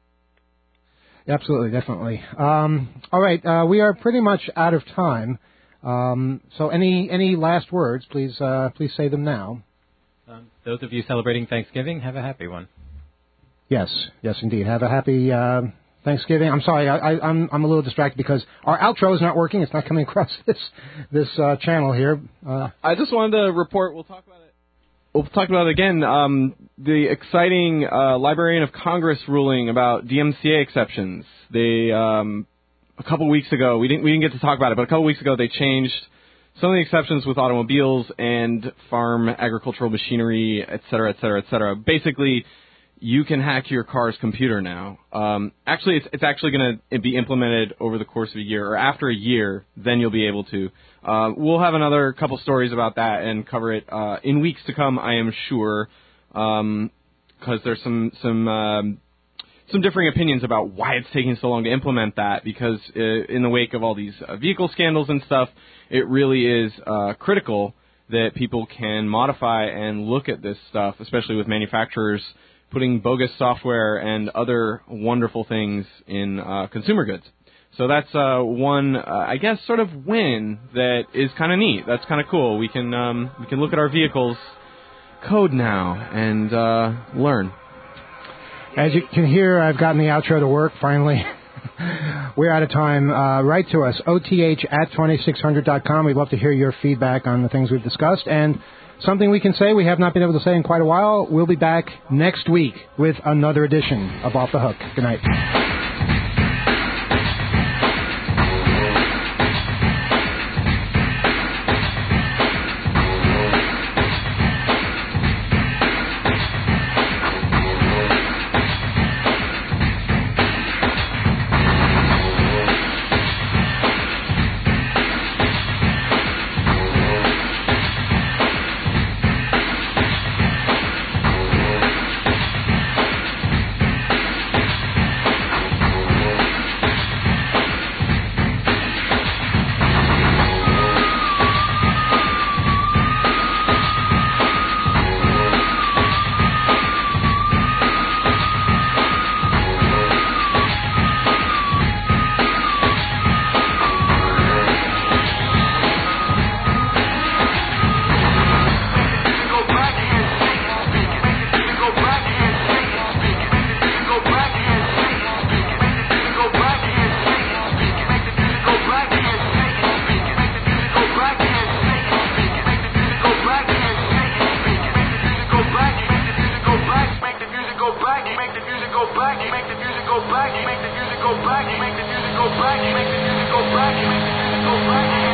[SPEAKER 3] Absolutely, definitely. Um, all right, uh, we are pretty much out of time. Um, so any any last words? Please uh, please say them now.
[SPEAKER 6] Um, those of you celebrating Thanksgiving, have a happy one.
[SPEAKER 3] Yes, yes, indeed. Have a happy uh, Thanksgiving. I'm sorry, I, I, I'm I'm a little distracted because our outro is not working. It's not coming across this this uh, channel here. Uh,
[SPEAKER 10] I just wanted to report. We'll talk about it. We'll talk about it again. Um, the exciting uh, Librarian of Congress ruling about D M C A exceptions. They um, a couple weeks ago we didn't we didn't get to talk about it, but a couple weeks ago they changed some of the exceptions with automobiles and farm agricultural machinery, et cetera, et cetera, et cetera. Basically, you can hack your car's computer now. Um, actually, it's, it's actually going to be implemented over the course of a year, or after a year, then you'll be able to. Uh, we'll have another couple stories about that and cover it uh, in weeks to come, I am sure, because um, there's some some um, some differing opinions about why it's taking so long to implement that. Because uh, in the wake of all these uh, vehicle scandals and stuff, it really is uh, critical that people can modify and look at this stuff, especially with manufacturers putting bogus software and other wonderful things in uh, consumer goods. So that's uh, one, uh, I guess, sort of win that is kind of neat. That's kind of cool. We can um, we can look at our vehicles code now and uh, learn.
[SPEAKER 3] As you can hear, I've gotten the outro to work finally. We're out of time. Uh, write to us, O T H at twenty-six hundred dot com. We'd love to hear your feedback on the things we've discussed. And something we can say we have not been able to say in quite a while. We'll be back next week with another edition of Off the Hook. Good night.
[SPEAKER 4] Make the music go black, make the music go black, make the music go black, make the music go black.